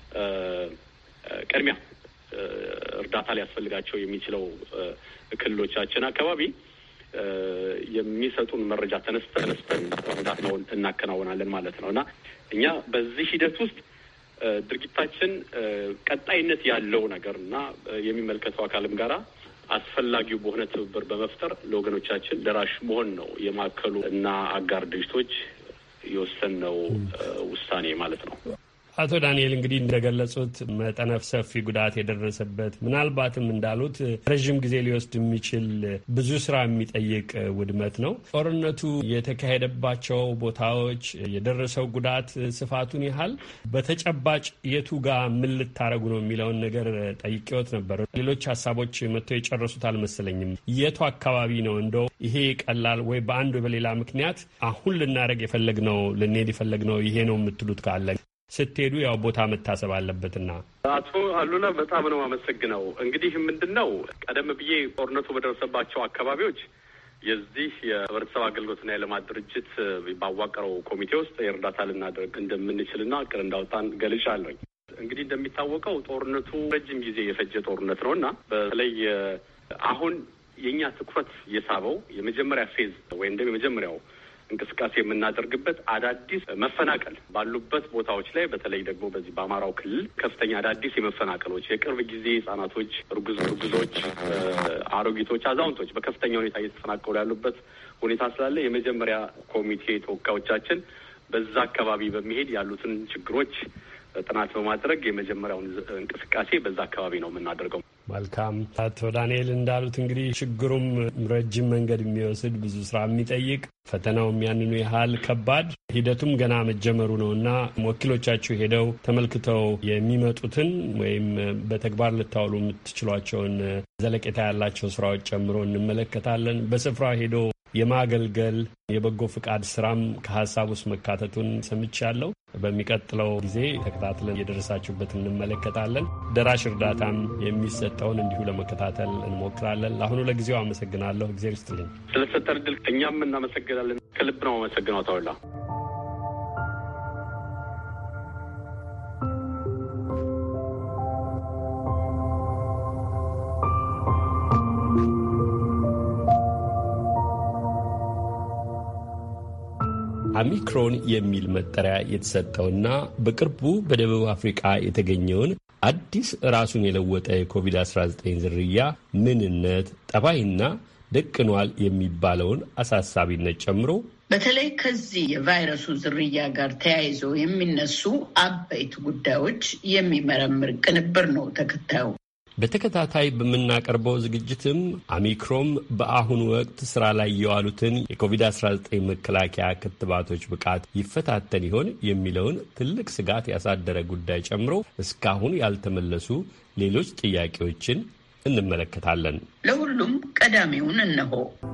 ቅድሚያ እርዳታ ሊያስፈልጋቸው የሚችለው ክልሎቻችን አካባቢ የሚሰጡን መረጃ ተነስተን ተነስተን እርዳታውን እናከናውናለን ማለት ነው እና እኛ በዚህ ሂደት ውስጥ ድርጊታችን ቀጣይነት ያለው ነገር እና የሚመለከተው አካልም ጋራ አስፈላጊው በሆነ ትብብር በመፍጠር ለወገኖቻችን ደራሽ መሆን ነው የማዕከሉ እና አጋር ድርጅቶች የወሰነው ውሳኔ ማለት ነው። አቶ ዳንኤል እንግዲህ እንደገለጹት መጠነ ሰፊ ጉዳት የደረሰበት ምናልባትም እንዳሉት ረዥም ጊዜ ሊወስድ የሚችል ብዙ ስራ የሚጠይቅ ውድመት ነው። ጦርነቱ የተካሄደባቸው ቦታዎች የደረሰው ጉዳት ስፋቱን ያህል በተጨባጭ የቱ ጋር ምን ልታረጉ ነው የሚለውን ነገር ጠይቄዎት ነበር። ሌሎች ሀሳቦች መጥተው የጨረሱት አልመሰለኝም። የቱ አካባቢ ነው እንደው ይሄ ቀላል ወይ በአንድ ወይ በሌላ ምክንያት አሁን ልናደርግ የፈለግነው ልንሄድ የፈለግነው ይሄ ነው የምትሉት ካለ ስትሄዱ ያው ቦታ መታሰብ አለበትና። አቶ አሉላ በጣም ነው አመሰግነው። እንግዲህ ምንድነው ቀደም ብዬ ጦርነቱ በደረሰባቸው አካባቢዎች የዚህ የህብረተሰብ አገልግሎትና የልማት ድርጅት ባዋቀረው ኮሚቴ ውስጥ የእርዳታ ልናደርግ እንደምንችልና እቅድ እንዳወጣን ገልጫለሁኝ። እንግዲህ እንደሚታወቀው ጦርነቱ ረጅም ጊዜ የፈጀ ጦርነት ነውና በተለይ አሁን የኛ ትኩረት የሳበው የመጀመሪያ ፌዝ ወይም ደግሞ የመጀመሪያው እንቅስቃሴ የምናደርግበት አዳዲስ መፈናቀል ባሉበት ቦታዎች ላይ በተለይ ደግሞ በዚህ በአማራው ክልል ከፍተኛ አዳዲስ የመፈናቀሎች የቅርብ ጊዜ ህጻናቶች፣ እርጉዝ እርጉዞች፣ አሮጊቶች፣ አዛውንቶች በከፍተኛ ሁኔታ እየተፈናቀሉ ያሉበት ሁኔታ ስላለ የመጀመሪያ ኮሚቴ ተወካዮቻችን በዛ አካባቢ በመሄድ ያሉትን ችግሮች ጥናት በማድረግ የመጀመሪያውን እንቅስቃሴ በዛ አካባቢ ነው የምናደርገው። መልካም። አቶ ዳንኤል እንዳሉት እንግዲህ ችግሩም ረጅም መንገድ የሚወስድ ብዙ ስራ የሚጠይቅ ፈተናውም ያንኑ ያህል ከባድ ሂደቱም ገና መጀመሩ ነው እና ወኪሎቻችሁ ሄደው ተመልክተው የሚመጡትን ወይም በተግባር ልታውሉ የምትችሏቸውን ዘለቄታ ያላቸው ስራዎች ጨምሮ እንመለከታለን። በስፍራ ሄዶ የማገልገል የበጎ ፍቃድ ስራም ከሀሳብ ውስጥ መካተቱን ሰምቻለሁ። በሚቀጥለው ጊዜ ተከታትለን የደረሳችሁበት እንመለከታለን። ደራሽ እርዳታም የሚሰጠውን እንዲሁ ለመከታተል እንሞክራለን። ለአሁኑ ለጊዜው አመሰግናለሁ። እግዚአብሔር ይስጥልኝ ስለተሰጠን ዕድል። እኛም እናመሰግናለን። ከልብ ነው አመሰግናው ታውላ። ኦሚክሮን የሚል መጠሪያ የተሰጠውና በቅርቡ በደቡብ አፍሪካ የተገኘውን አዲስ ራሱን የለወጠ የኮቪድ አስራ ዘጠኝ ዝርያ ምንነት፣ ጠባይና ደቅኗል የሚባለውን አሳሳቢነት ጨምሮ በተለይ ከዚህ የቫይረሱ ዝርያ ጋር ተያይዞ የሚነሱ አበይት ጉዳዮች የሚመረምር ቅንብር ነው ተከታዩ። በተከታታይ በምናቀርበው ዝግጅትም ኦሚክሮን በአሁኑ ወቅት ስራ ላይ የዋሉትን የኮቪድ አስራ ዘጠኝ መከላከያ ክትባቶች ብቃት ይፈታተን ይሆን የሚለውን ትልቅ ስጋት ያሳደረ ጉዳይ ጨምሮ እስካሁን ያልተመለሱ ሌሎች ጥያቄዎችን እንመለከታለን። ለሁሉም ቀዳሚውን እነሆ።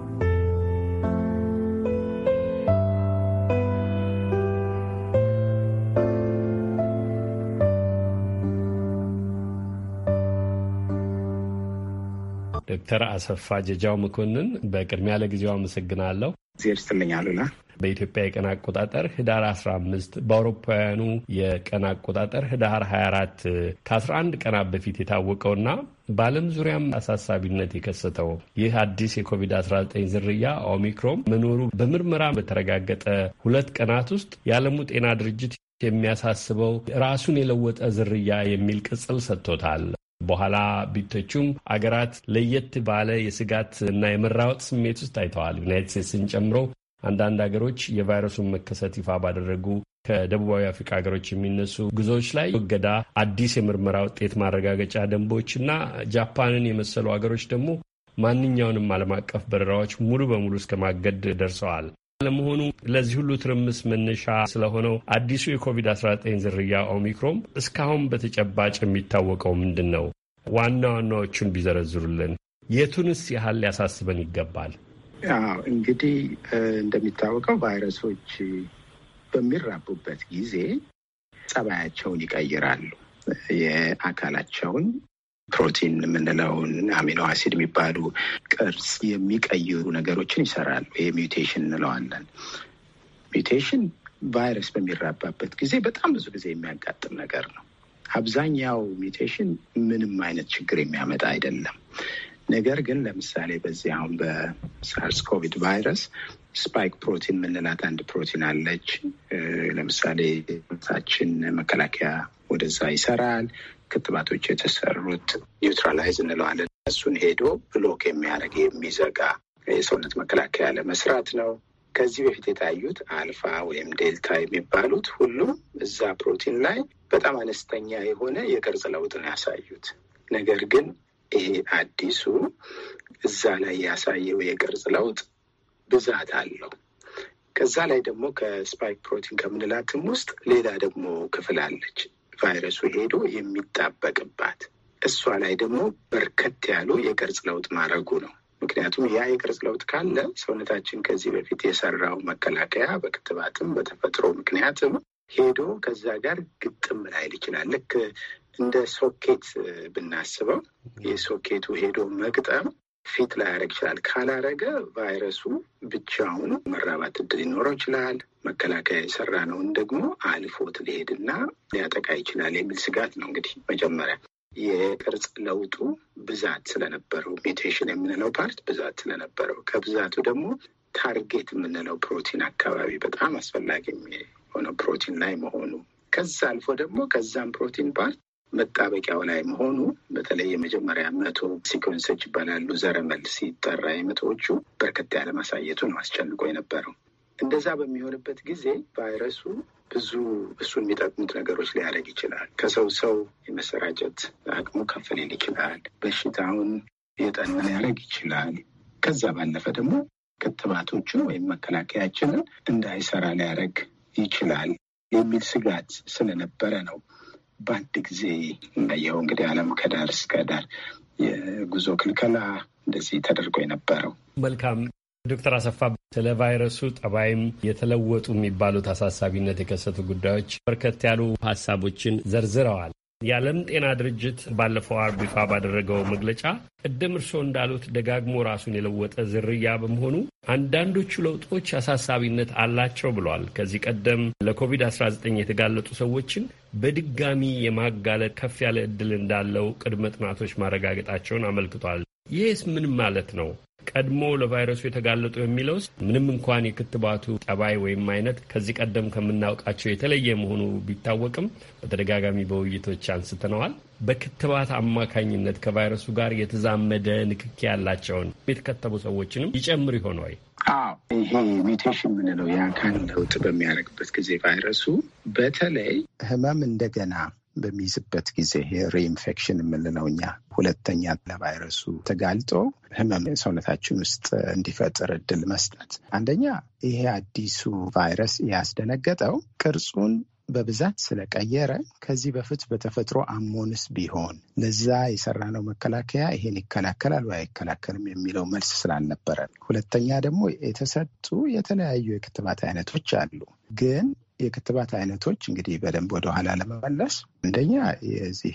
ዶክተር አሰፋ ጀጃው መኮንን በቅድሚያ ለጊዜው አመሰግናለሁ። እግዜር ይስጥልኝ አሉላ። በኢትዮጵያ የቀን አቆጣጠር ህዳር አስራ አምስት በአውሮፓውያኑ የቀን አቆጣጠር ህዳር ሀያ አራት ከአስራ አንድ ቀናት በፊት የታወቀውና በዓለም ዙሪያም አሳሳቢነት የከሰተው ይህ አዲስ የኮቪድ አስራ ዘጠኝ ዝርያ ኦሚክሮን መኖሩ በምርመራ በተረጋገጠ ሁለት ቀናት ውስጥ የዓለሙ ጤና ድርጅት የሚያሳስበው ራሱን የለወጠ ዝርያ የሚል ቅጽል ሰጥቶታል። በኋላ ቢቶቹም አገራት ለየት ባለ የስጋት እና የመራወጥ ስሜት ውስጥ ታይተዋል። ዩናይትድ ስቴትስን ጨምሮ አንዳንድ ሀገሮች የቫይረሱን መከሰት ይፋ ባደረጉ ከደቡባዊ አፍሪካ ሀገሮች የሚነሱ ጉዞዎች ላይ እገዳ፣ አዲስ የምርመራ ውጤት ማረጋገጫ ደንቦች እና ጃፓንን የመሰሉ ሀገሮች ደግሞ ማንኛውንም ዓለም አቀፍ በረራዎች ሙሉ በሙሉ እስከ ማገድ ደርሰዋል። ለመሆኑ ለዚህ ሁሉ ትርምስ መነሻ ስለሆነው አዲሱ የኮቪድ አስራ ዘጠኝ ዝርያ ኦሚክሮን እስካሁን በተጨባጭ የሚታወቀው ምንድን ነው? ዋና ዋናዎቹን ቢዘረዝሩልን። የቱንስ ያህል ሊያሳስበን ይገባል? አዎ እንግዲህ እንደሚታወቀው ቫይረሶች በሚራቡበት ጊዜ ጸባያቸውን ይቀይራሉ። የአካላቸውን ፕሮቲን የምንለውን አሚኖ አሲድ የሚባሉ ቅርጽ የሚቀይሩ ነገሮችን ይሰራሉ። ይሄ ሚውቴሽን እንለዋለን። ሚውቴሽን ቫይረስ በሚራባበት ጊዜ በጣም ብዙ ጊዜ የሚያጋጥም ነገር ነው። አብዛኛው ሚውቴሽን ምንም አይነት ችግር የሚያመጣ አይደለም። ነገር ግን ለምሳሌ በዚህ አሁን በሳርስ ኮቪድ ቫይረስ ስፓይክ ፕሮቲን የምንላት አንድ ፕሮቲን አለች። ለምሳሌ ታችን መከላከያ ወደዛ ይሰራል። ክትባቶች የተሰሩት ኒውትራላይዝ እንለዋለን። እሱን ሄዶ ብሎክ የሚያደርግ የሚዘጋ የሰውነት መከላከያ ለመስራት ነው። ከዚህ በፊት የታዩት አልፋ ወይም ዴልታ የሚባሉት ሁሉም እዛ ፕሮቲን ላይ በጣም አነስተኛ የሆነ የቅርጽ ለውጥ ነው ያሳዩት። ነገር ግን ይሄ አዲሱ እዛ ላይ ያሳየው የቅርጽ ለውጥ ብዛት አለው። ከዛ ላይ ደግሞ ከስፓይክ ፕሮቲን ከምንላትም ውስጥ ሌላ ደግሞ ክፍል አለች ቫይረሱ ሄዶ የሚጣበቅባት። እሷ ላይ ደግሞ በርከት ያሉ የቅርጽ ለውጥ ማድረጉ ነው። ምክንያቱም ያ የቅርጽ ለውጥ ካለ ሰውነታችን ከዚህ በፊት የሰራው መከላከያ በክትባትም በተፈጥሮ ምክንያትም ሄዶ ከዛ ጋር ግጥም ላይል ይችላል። ልክ እንደ ሶኬት ብናስበው የሶኬቱ ሄዶ መግጠም ፊት ላይ ያደረግ ይችላል። ካላረገ ቫይረሱ ብቻውን መራባት እድል ሊኖረው ይችላል። መከላከያ የሰራ ነውን ደግሞ አልፎት ሊሄድና ሊያጠቃ ይችላል የሚል ስጋት ነው። እንግዲህ መጀመሪያ የቅርጽ ለውጡ ብዛት ስለነበረው ሚውቴሽን የምንለው ፓርት ብዛት ስለነበረው ከብዛቱ ደግሞ ታርጌት የምንለው ፕሮቲን አካባቢ በጣም አስፈላጊ የሆነው ፕሮቲን ላይ መሆኑ፣ ከዛ አልፎ ደግሞ ከዛም ፕሮቲን ፓርት መጣበቂያው ላይ መሆኑ፣ በተለይ የመጀመሪያ መቶ ሲኮንሶች ይባላሉ ዘረመል ሲጠራ የመቶዎቹ በርከት ያለ ማሳየቱ ነው አስጨንቆ የነበረው። እንደዛ በሚሆንበት ጊዜ ቫይረሱ ብዙ እሱን የሚጠቅሙት ነገሮች ሊያደርግ ይችላል። ከሰው ሰው የመሰራጨት አቅሙ ከፍ ሊል ይችላል። በሽታውን የጠና ሊያደርግ ይችላል። ከዛ ባለፈ ደግሞ ክትባቶችን ወይም መከላከያችንን እንዳይሰራ ሊያደርግ ይችላል የሚል ስጋት ስለነበረ ነው በአንድ ጊዜ እንዳየው እንግዲህ ዓለም ከዳር እስከ ዳር የጉዞ ክልከላ እንደዚህ ተደርጎ የነበረው። መልካም ዶክተር አሰፋ ስለ ቫይረሱ ጠባይም የተለወጡ የሚባሉት አሳሳቢነት የከሰቱ ጉዳዮች በርከት ያሉ ሀሳቦችን ዘርዝረዋል። የዓለም ጤና ድርጅት ባለፈው አርብ ይፋ ባደረገው መግለጫ ቅድም እርስዎ እንዳሉት ደጋግሞ ራሱን የለወጠ ዝርያ በመሆኑ አንዳንዶቹ ለውጦች አሳሳቢነት አላቸው ብሏል። ከዚህ ቀደም ለኮቪድ አስራ ዘጠኝ የተጋለጡ ሰዎችን በድጋሚ የማጋለጥ ከፍ ያለ ዕድል እንዳለው ቅድመ ጥናቶች ማረጋገጣቸውን አመልክቷል። ይህስ ምን ማለት ነው? ቀድሞ ለቫይረሱ የተጋለጡ የሚለውስ ምንም እንኳን የክትባቱ ጠባይ ወይም አይነት ከዚህ ቀደም ከምናውቃቸው የተለየ መሆኑ ቢታወቅም በተደጋጋሚ በውይይቶች አንስተነዋል። በክትባት አማካኝነት ከቫይረሱ ጋር የተዛመደ ንክኪ ያላቸውን የተከተቡ ሰዎችንም ይጨምር ይሆን ወይ? አዎ፣ ይሄ ሚውቴሽን የምንለው የአካል ለውጥ በሚያደርግበት ጊዜ ቫይረሱ በተለይ ህመም እንደገና በሚይዝበት ጊዜ ሪኢንፌክሽን የምንለው እኛ ሁለተኛ ለቫይረሱ ተጋልጦ ህመም ሰውነታችን ውስጥ እንዲፈጥር እድል መስጠት። አንደኛ ይሄ አዲሱ ቫይረስ ያስደነገጠው ቅርጹን በብዛት ስለቀየረ ከዚህ በፊት በተፈጥሮ አሞንስ ቢሆን ለዛ የሰራነው መከላከያ ይሄን ይከላከላል ወይ አይከላከልም የሚለው መልስ ስላልነበረ። ሁለተኛ ደግሞ የተሰጡ የተለያዩ የክትባት አይነቶች አሉ። ግን የክትባት አይነቶች እንግዲህ በደንብ ወደኋላ ለመመለስ አንደኛ የዚህ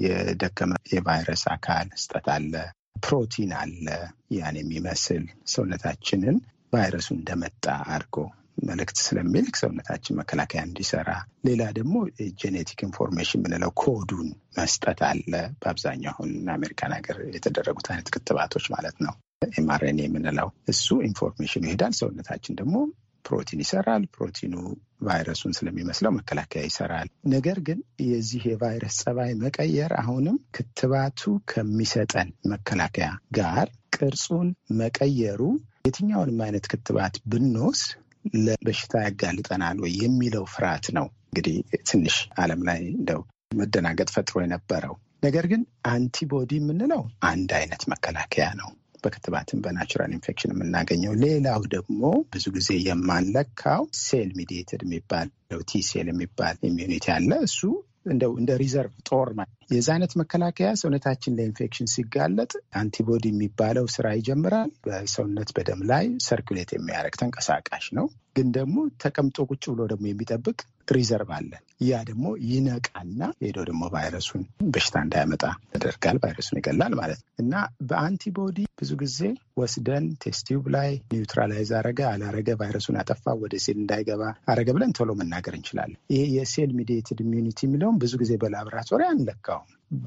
የደከመ የቫይረስ አካል መስጠት አለ፣ ፕሮቲን አለ፣ ያን የሚመስል ሰውነታችንን ቫይረሱ እንደመጣ አድርጎ መልእክት ስለሚልክ ሰውነታችን መከላከያ እንዲሰራ። ሌላ ደግሞ ጄኔቲክ ኢንፎርሜሽን የምንለው ኮዱን መስጠት አለ። በአብዛኛው አሁን አሜሪካን ሀገር የተደረጉት አይነት ክትባቶች ማለት ነው። ኤምአርኤንኤ የምንለው እሱ ኢንፎርሜሽኑ ይሄዳል። ሰውነታችን ደግሞ ፕሮቲን ይሰራል። ፕሮቲኑ ቫይረሱን ስለሚመስለው መከላከያ ይሰራል። ነገር ግን የዚህ የቫይረስ ጸባይ መቀየር አሁንም ክትባቱ ከሚሰጠን መከላከያ ጋር ቅርጹን መቀየሩ የትኛውንም አይነት ክትባት ብንወስድ ለበሽታ ያጋልጠናል ወይ የሚለው ፍርሃት ነው እንግዲህ ትንሽ ዓለም ላይ እንደው መደናገጥ ፈጥሮ የነበረው። ነገር ግን አንቲቦዲ የምንለው አንድ አይነት መከላከያ ነው፣ በክትባትም በናቹራል ኢንፌክሽን የምናገኘው። ሌላው ደግሞ ብዙ ጊዜ የማንለካው ሴል ሚዲየትድ የሚባለው ቲ ሴል የሚባል ኢሚዩኒቲ አለ። እሱ እንደው እንደ ሪዘርቭ ጦር የዛ አይነት መከላከያ ሰውነታችን ለኢንፌክሽን ሲጋለጥ አንቲቦዲ የሚባለው ስራ ይጀምራል። በሰውነት በደም ላይ ሰርኩሌት የሚያደርግ ተንቀሳቃሽ ነው። ግን ደግሞ ተቀምጦ ቁጭ ብሎ ደግሞ የሚጠብቅ ሪዘርቭ አለ። ያ ደግሞ ይነቃና ሄዶ ደግሞ ቫይረሱን በሽታ እንዳያመጣ ያደርጋል። ቫይረሱን ይገላል ማለት ነው። እና በአንቲቦዲ ብዙ ጊዜ ወስደን ቴስት ቲዩብ ላይ ኒውትራላይዝ አረገ አላረገ፣ ቫይረሱን አጠፋ፣ ወደ ሴል እንዳይገባ አረገ ብለን ቶሎ መናገር እንችላለን። ይሄ የሴል ሚዲየትድ ኢሚዩኒቲ የሚለውን ብዙ ጊዜ በላቦራቶሪ አንለካውም።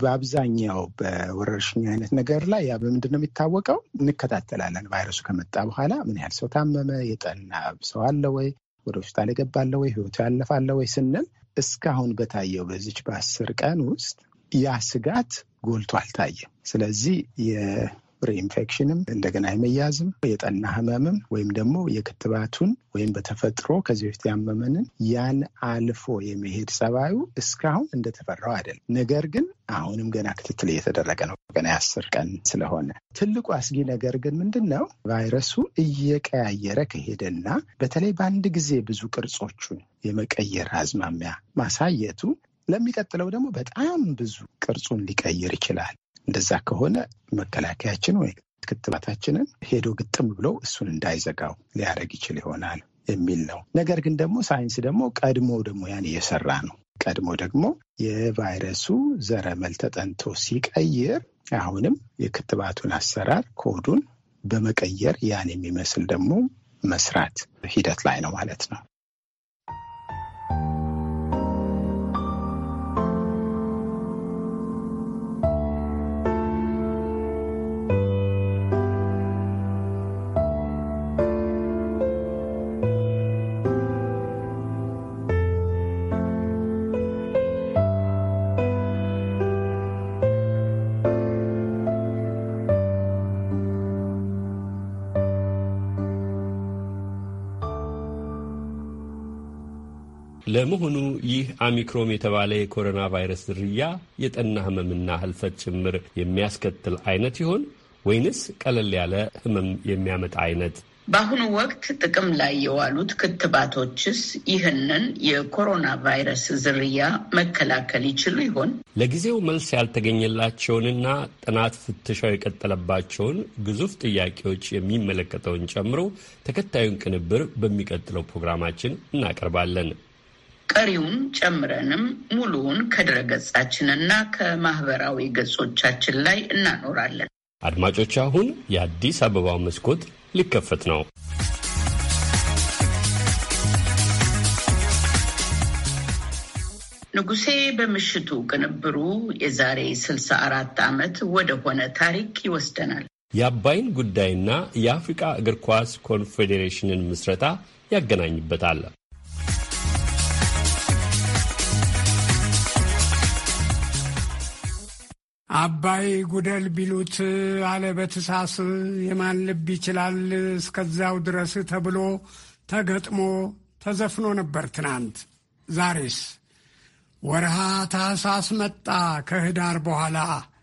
በአብዛኛው በወረርሽኝ አይነት ነገር ላይ ያ በምንድን ነው የሚታወቀው? እንከታተላለን። ቫይረሱ ከመጣ በኋላ ምን ያህል ሰው ታመመ፣ የጠና ሰው አለ ወይ፣ ወደ ሆስፒታል የገባለ ወይ፣ ህይወቱ ያለፋለ ወይ ስንል እስካሁን በታየው በዚች በአስር ቀን ውስጥ ያ ስጋት ጎልቶ አልታየም። ስለዚህ የሪኢንፌክሽንም እንደገና የመያዝም የጠና ህመምም ወይም ደግሞ የክትባቱን ወይም በተፈጥሮ ከዚህ በፊት ያመመንን ያን አልፎ የመሄድ ጸባዩ እስካሁን እንደተፈራው አይደለም። ነገር ግን አሁንም ገና ክትትል እየተደረገ ነው። ገና የአስር ቀን ስለሆነ ትልቁ አስጊ ነገር ግን ምንድን ነው? ቫይረሱ እየቀያየረ ከሄደና በተለይ በአንድ ጊዜ ብዙ ቅርጾቹን የመቀየር አዝማሚያ ማሳየቱ ለሚቀጥለው ደግሞ በጣም ብዙ ቅርጹን ሊቀይር ይችላል። እንደዛ ከሆነ መከላከያችን ወይ ክትባታችንን ሄዶ ግጥም ብሎ እሱን እንዳይዘጋው ሊያደርግ ይችል ይሆናል የሚል ነው። ነገር ግን ደግሞ ሳይንስ ደግሞ ቀድሞ ደግሞ ያን እየሰራ ነው። ቀድሞ ደግሞ የቫይረሱ ዘረመል ተጠንቶ ሲቀይር አሁንም የክትባቱን አሰራር ኮዱን በመቀየር ያን የሚመስል ደግሞ መስራት ሂደት ላይ ነው ማለት ነው። ለመሆኑ ይህ ኦሚክሮን የተባለ የኮሮና ቫይረስ ዝርያ የጠና ህመምና ህልፈት ጭምር የሚያስከትል አይነት ይሆን ወይንስ ቀለል ያለ ህመም የሚያመጣ አይነት? በአሁኑ ወቅት ጥቅም ላይ የዋሉት ክትባቶችስ ይህንን የኮሮና ቫይረስ ዝርያ መከላከል ይችሉ ይሆን? ለጊዜው መልስ ያልተገኘላቸውንና ጥናት ፍተሻው የቀጠለባቸውን ግዙፍ ጥያቄዎች የሚመለከተውን ጨምሮ ተከታዩን ቅንብር በሚቀጥለው ፕሮግራማችን እናቀርባለን። ቀሪውን ጨምረንም ሙሉውን ከድረገጻችንና ከማህበራዊ ገጾቻችን ላይ እናኖራለን። አድማጮች፣ አሁን የአዲስ አበባው መስኮት ሊከፈት ነው። ንጉሴ በምሽቱ ቅንብሩ የዛሬ ስልሳ አራት ዓመት ወደ ሆነ ታሪክ ይወስደናል። የአባይን ጉዳይና የአፍሪካ እግር ኳስ ኮንፌዴሬሽንን ምስረታ ያገናኝበታል። አባይ ጉደል ቢሉት አለ በትሳስ የማን ልብ ይችላል እስከዛው ድረስ ተብሎ ተገጥሞ ተዘፍኖ ነበር ትናንት። ዛሬስ ወርሃ ታህሳስ መጣ ከህዳር በኋላ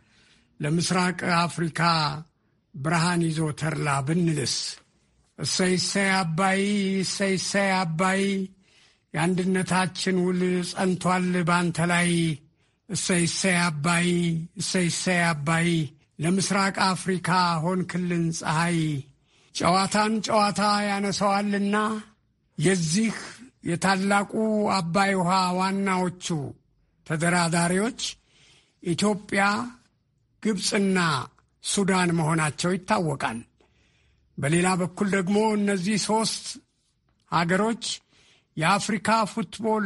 ለምስራቅ አፍሪካ ብርሃን ይዞ ተርላ ብንልስ እሰይ እሰይ አባይ እሰይ እሰይ አባይ የአንድነታችን ውል ጸንቷል ባንተ ላይ እሰይ እሰይ አባይ እሰይ እሰይ አባይ ለምስራቅ አፍሪካ ሆንክልን ፀሐይ። ጨዋታን ጨዋታ ያነሰዋልና የዚህ የታላቁ አባይ ውሃ ዋናዎቹ ተደራዳሪዎች ኢትዮጵያ፣ ግብፅና ሱዳን መሆናቸው ይታወቃል። በሌላ በኩል ደግሞ እነዚህ ሦስት አገሮች የአፍሪካ ፉትቦል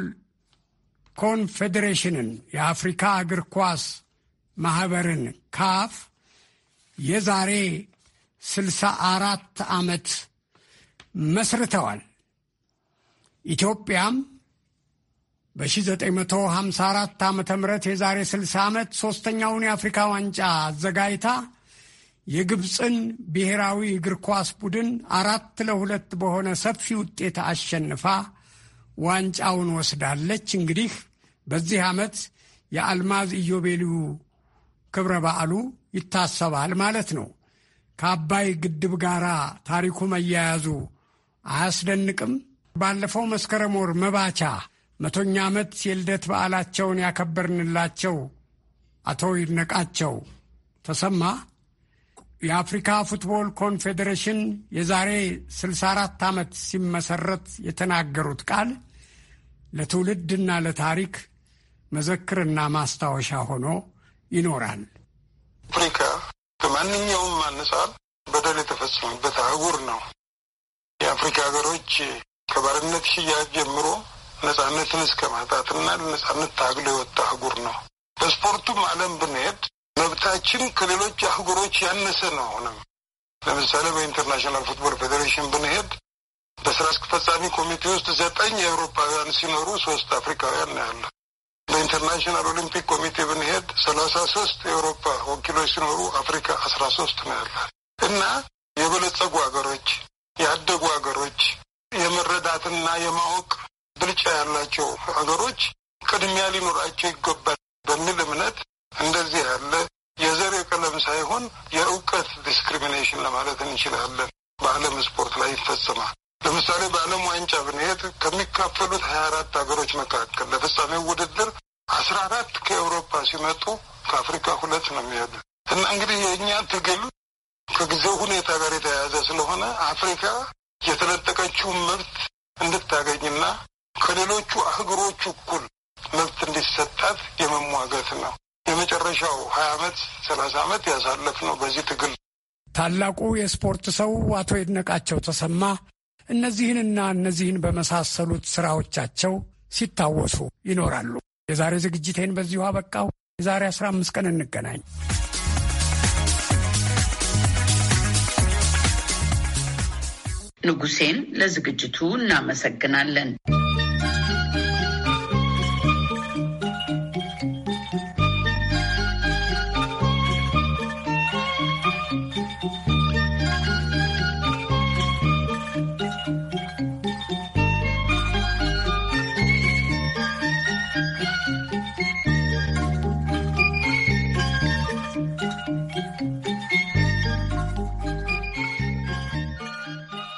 ኮንፌዴሬሽንን የአፍሪካ እግር ኳስ ማኅበርን ካፍ የዛሬ ስልሳ አራት ዓመት መስርተዋል። ኢትዮጵያም በሺህ ዘጠኝ መቶ ሀምሳ አራት ዓመተ ምህረት የዛሬ ስልሳ ዓመት ሦስተኛውን የአፍሪካ ዋንጫ አዘጋጅታ የግብፅን ብሔራዊ እግር ኳስ ቡድን አራት ለሁለት በሆነ ሰፊ ውጤት አሸንፋ ዋንጫውን ወስዳለች። እንግዲህ በዚህ ዓመት የአልማዝ ኢዮቤልዩ ክብረ በዓሉ ይታሰባል ማለት ነው። ከአባይ ግድብ ጋር ታሪኩ መያያዙ አያስደንቅም? ባለፈው መስከረም ወር መባቻ መቶኛ ዓመት የልደት በዓላቸውን ያከበርንላቸው አቶ ይድነቃቸው ተሰማ የአፍሪካ ፉትቦል ኮንፌዴሬሽን የዛሬ ስልሳ አራት ዓመት ሲመሰረት የተናገሩት ቃል ለትውልድና ለታሪክ መዘክርና ማስታወሻ ሆኖ ይኖራል። አፍሪካ ከማንኛውም አንጻር በደል የተፈጸመበት አህጉር ነው። የአፍሪካ ሀገሮች ከባርነት ሽያጭ ጀምሮ ነጻነትን እስከ ማጣትና ለነጻነት ታግሎ የወጣ አህጉር ነው። በስፖርቱም ዓለም ብንሄድ መብታችን ከሌሎች አህጉሮች ያነሰ ነው። ሆነም ለምሳሌ በኢንተርናሽናል ፉትቦል ፌዴሬሽን ብንሄድ በስራ አስፈጻሚ ኮሚቴ ውስጥ ዘጠኝ የአውሮፓውያን ሲኖሩ ሶስት አፍሪካውያን ነው ያለ። በኢንተርናሽናል ኦሊምፒክ ኮሚቴ ብንሄድ ሰላሳ ሶስት የአውሮፓ ወኪሎች ሲኖሩ አፍሪካ አስራ ሶስት ነው ያለ እና የበለጸጉ ሀገሮች ያደጉ ሀገሮች የመረዳትና የማወቅ ብልጫ ያላቸው ሀገሮች ቅድሚያ ሊኖራቸው ይገባል በሚል እምነት እንደዚህ ያለ የዘር የቀለም ሳይሆን የእውቀት ዲስክሪሚኔሽን ለማለት እንችላለን በዓለም ስፖርት ላይ ይፈጸማል። ለምሳሌ በዓለም ዋንጫ ብንሄድ ከሚካፈሉት ሀያ አራት ሀገሮች መካከል ለፍጻሜው ውድድር አስራ አራት ከአውሮፓ ሲመጡ ከአፍሪካ ሁለት ነው የሚሄዱ እና እንግዲህ የእኛ ትግል ከጊዜው ሁኔታ ጋር የተያያዘ ስለሆነ አፍሪካ የተለጠቀችውን መብት እንድታገኝና ከሌሎቹ አህጉሮች እኩል መብት እንዲሰጣት የመሟገት ነው። የመጨረሻው ሀያ ዓመት ሰላሳ ዓመት ያሳለፍነው በዚህ ትግል። ታላቁ የስፖርት ሰው አቶ ይድነቃቸው ተሰማ እነዚህንና እነዚህን በመሳሰሉት ስራዎቻቸው ሲታወሱ ይኖራሉ። የዛሬ ዝግጅቴን በዚሁ አበቃው። የዛሬ አስራ አምስት ቀን እንገናኝ። ንጉሴን ለዝግጅቱ እናመሰግናለን።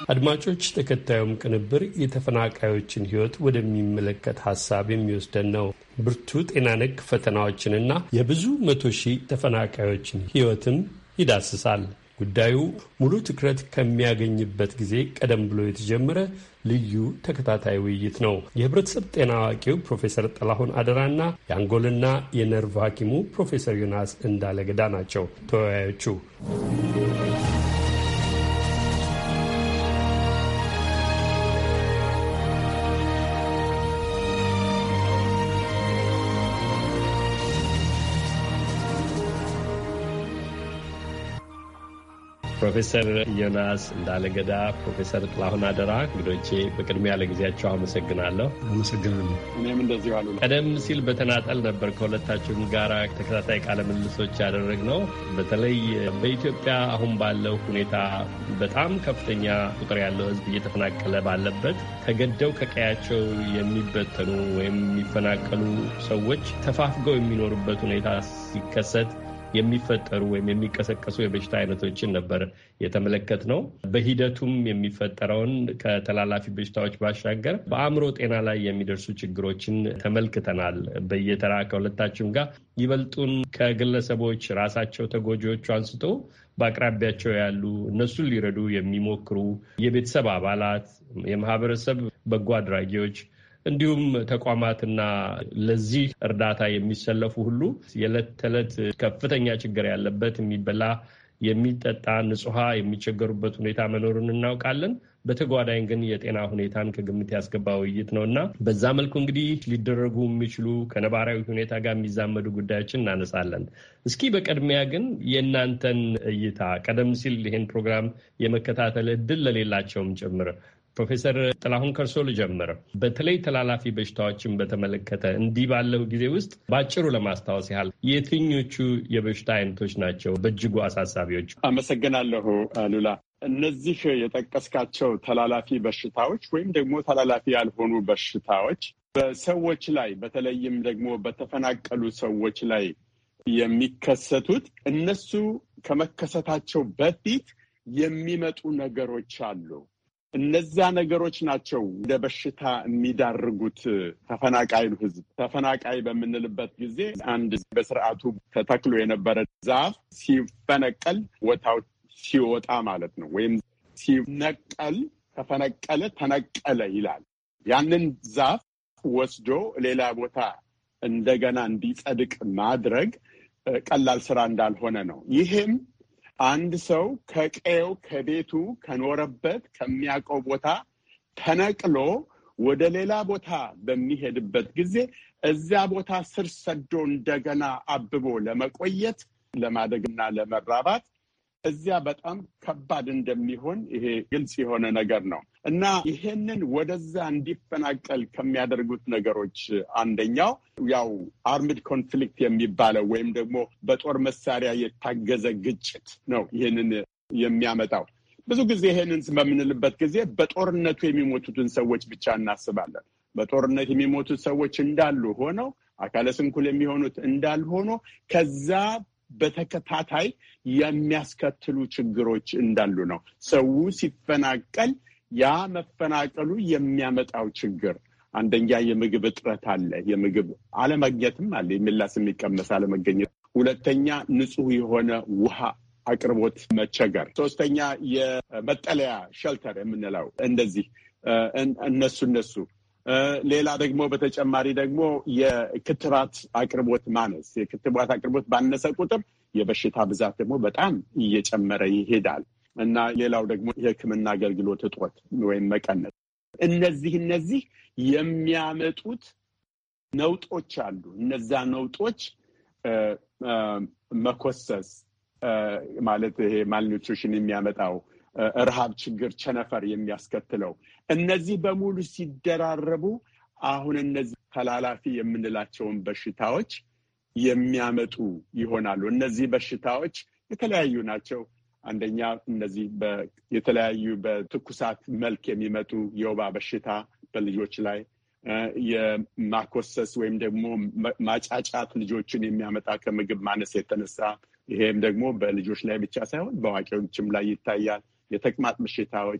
አድማጮች፣ ተከታዩም ቅንብር የተፈናቃዮችን ሕይወት ወደሚመለከት ሀሳብ የሚወስደን ነው። ብርቱ ጤና ነክ ፈተናዎችንና የብዙ መቶ ሺህ ተፈናቃዮችን ሕይወትም ይዳስሳል። ጉዳዩ ሙሉ ትኩረት ከሚያገኝበት ጊዜ ቀደም ብሎ የተጀመረ ልዩ ተከታታይ ውይይት ነው። የህብረተሰብ ጤና አዋቂው ፕሮፌሰር ጥላሁን አደራና የአንጎልና የነርቭ ሐኪሙ ፕሮፌሰር ዮናስ እንዳለገዳ ናቸው ተወያዮቹ። ፕሮፌሰር ዮናስ እንዳለገዳ፣ ፕሮፌሰር ጥላሁን አደራ እንግዶቼ በቅድሚያ ለጊዜያቸው አመሰግናለሁ። አመሰግናለሁ። እኔም እንደዚሁ አሉ። ቀደም ሲል በተናጠል ነበር ከሁለታችሁም ጋር ተከታታይ ቃለ ምልልሶች ያደረግነው። በተለይ በኢትዮጵያ አሁን ባለው ሁኔታ በጣም ከፍተኛ ቁጥር ያለው ሕዝብ እየተፈናቀለ ባለበት ተገደው ከቀያቸው የሚበተኑ ወይም የሚፈናቀሉ ሰዎች ተፋፍገው የሚኖሩበት ሁኔታ ሲከሰት የሚፈጠሩ ወይም የሚቀሰቀሱ የበሽታ አይነቶችን ነበር የተመለከት ነው። በሂደቱም የሚፈጠረውን ከተላላፊ በሽታዎች ባሻገር በአእምሮ ጤና ላይ የሚደርሱ ችግሮችን ተመልክተናል። በየተራ ከሁለታችሁም ጋር ይበልጡን ከግለሰቦች ራሳቸው ተጎጂዎቹ አንስቶ በአቅራቢያቸው ያሉ እነሱን ሊረዱ የሚሞክሩ የቤተሰብ አባላት፣ የማህበረሰብ በጎ አድራጊዎች እንዲሁም ተቋማትና ለዚህ እርዳታ የሚሰለፉ ሁሉ የዕለት ተዕለት ከፍተኛ ችግር ያለበት የሚበላ የሚጠጣ ንጹህ የሚቸገሩበት ሁኔታ መኖሩን እናውቃለን። በተጓዳኝ ግን የጤና ሁኔታን ከግምት ያስገባ ውይይት ነውና በዛ መልኩ እንግዲህ ሊደረጉ የሚችሉ ከነባራዊ ሁኔታ ጋር የሚዛመዱ ጉዳዮችን እናነሳለን። እስኪ በቅድሚያ ግን የእናንተን እይታ ቀደም ሲል ይህን ፕሮግራም የመከታተል እድል ለሌላቸውም ጭምር ፕሮፌሰር ጥላሁን ከርሶ ልጀምር። በተለይ ተላላፊ በሽታዎችን በተመለከተ እንዲህ ባለው ጊዜ ውስጥ በአጭሩ ለማስታወስ ያህል የትኞቹ የበሽታ አይነቶች ናቸው በእጅጉ አሳሳቢዎቹ? አመሰግናለሁ አሉላ። እነዚህ የጠቀስካቸው ተላላፊ በሽታዎች ወይም ደግሞ ተላላፊ ያልሆኑ በሽታዎች በሰዎች ላይ በተለይም ደግሞ በተፈናቀሉ ሰዎች ላይ የሚከሰቱት እነሱ ከመከሰታቸው በፊት የሚመጡ ነገሮች አሉ። እነዚያ ነገሮች ናቸው ወደ በሽታ የሚዳርጉት ተፈናቃይ ሕዝብ። ተፈናቃይ በምንልበት ጊዜ አንድ በስርዓቱ ተተክሎ የነበረ ዛፍ ሲፈነቀል ወታው ሲወጣ ማለት ነው። ወይም ሲነቀል ተፈነቀለ፣ ተነቀለ ይላል። ያንን ዛፍ ወስዶ ሌላ ቦታ እንደገና እንዲጸድቅ ማድረግ ቀላል ስራ እንዳልሆነ ነው። ይህም አንድ ሰው ከቀየው ከቤቱ ከኖረበት ከሚያውቀው ቦታ ተነቅሎ ወደ ሌላ ቦታ በሚሄድበት ጊዜ እዚያ ቦታ ስር ሰዶ እንደገና አብቦ ለመቆየት ለማደግና ለመራባት እዚያ በጣም ከባድ እንደሚሆን ይሄ ግልጽ የሆነ ነገር ነው እና ይሄንን ወደዛ እንዲፈናቀል ከሚያደርጉት ነገሮች አንደኛው ያው አርምድ ኮንፍሊክት የሚባለው ወይም ደግሞ በጦር መሳሪያ የታገዘ ግጭት ነው ይሄንን የሚያመጣው። ብዙ ጊዜ ይሄንን በምንልበት ጊዜ በጦርነቱ የሚሞቱትን ሰዎች ብቻ እናስባለን። በጦርነት የሚሞቱት ሰዎች እንዳሉ ሆነው አካለ ስንኩል የሚሆኑት እንዳሉ ሆኖ ከዛ በተከታታይ የሚያስከትሉ ችግሮች እንዳሉ ነው። ሰው ሲፈናቀል ያ መፈናቀሉ የሚያመጣው ችግር አንደኛ የምግብ እጥረት አለ፣ የምግብ አለመገኘትም አለ፣ የሚላስ የሚቀመስ አለመገኘት። ሁለተኛ ንጹህ የሆነ ውሃ አቅርቦት መቸገር። ሶስተኛ የመጠለያ ሸልተር የምንለው እንደዚህ እነሱ እነሱ ሌላ ደግሞ በተጨማሪ ደግሞ የክትባት አቅርቦት ማነስ። የክትባት አቅርቦት ባነሰ ቁጥር የበሽታ ብዛት ደግሞ በጣም እየጨመረ ይሄዳል እና ሌላው ደግሞ የሕክምና አገልግሎት እጦት ወይም መቀነስ። እነዚህ እነዚህ የሚያመጡት ነውጦች አሉ። እነዛ ነውጦች መኮሰስ ማለት ይሄ ማልኒውትሪሽን የሚያመጣው ረሃብ፣ ችግር፣ ቸነፈር የሚያስከትለው እነዚህ በሙሉ ሲደራረቡ አሁን እነዚህ ተላላፊ የምንላቸውን በሽታዎች የሚያመጡ ይሆናሉ። እነዚህ በሽታዎች የተለያዩ ናቸው። አንደኛ እነዚህ የተለያዩ በትኩሳት መልክ የሚመጡ የወባ በሽታ በልጆች ላይ፣ የማኮሰስ ወይም ደግሞ ማጫጫት ልጆችን የሚያመጣ ከምግብ ማነስ የተነሳ ይሄም ደግሞ በልጆች ላይ ብቻ ሳይሆን በአዋቂዎችም ላይ ይታያል። የተቅማጥ በሽታዎች፣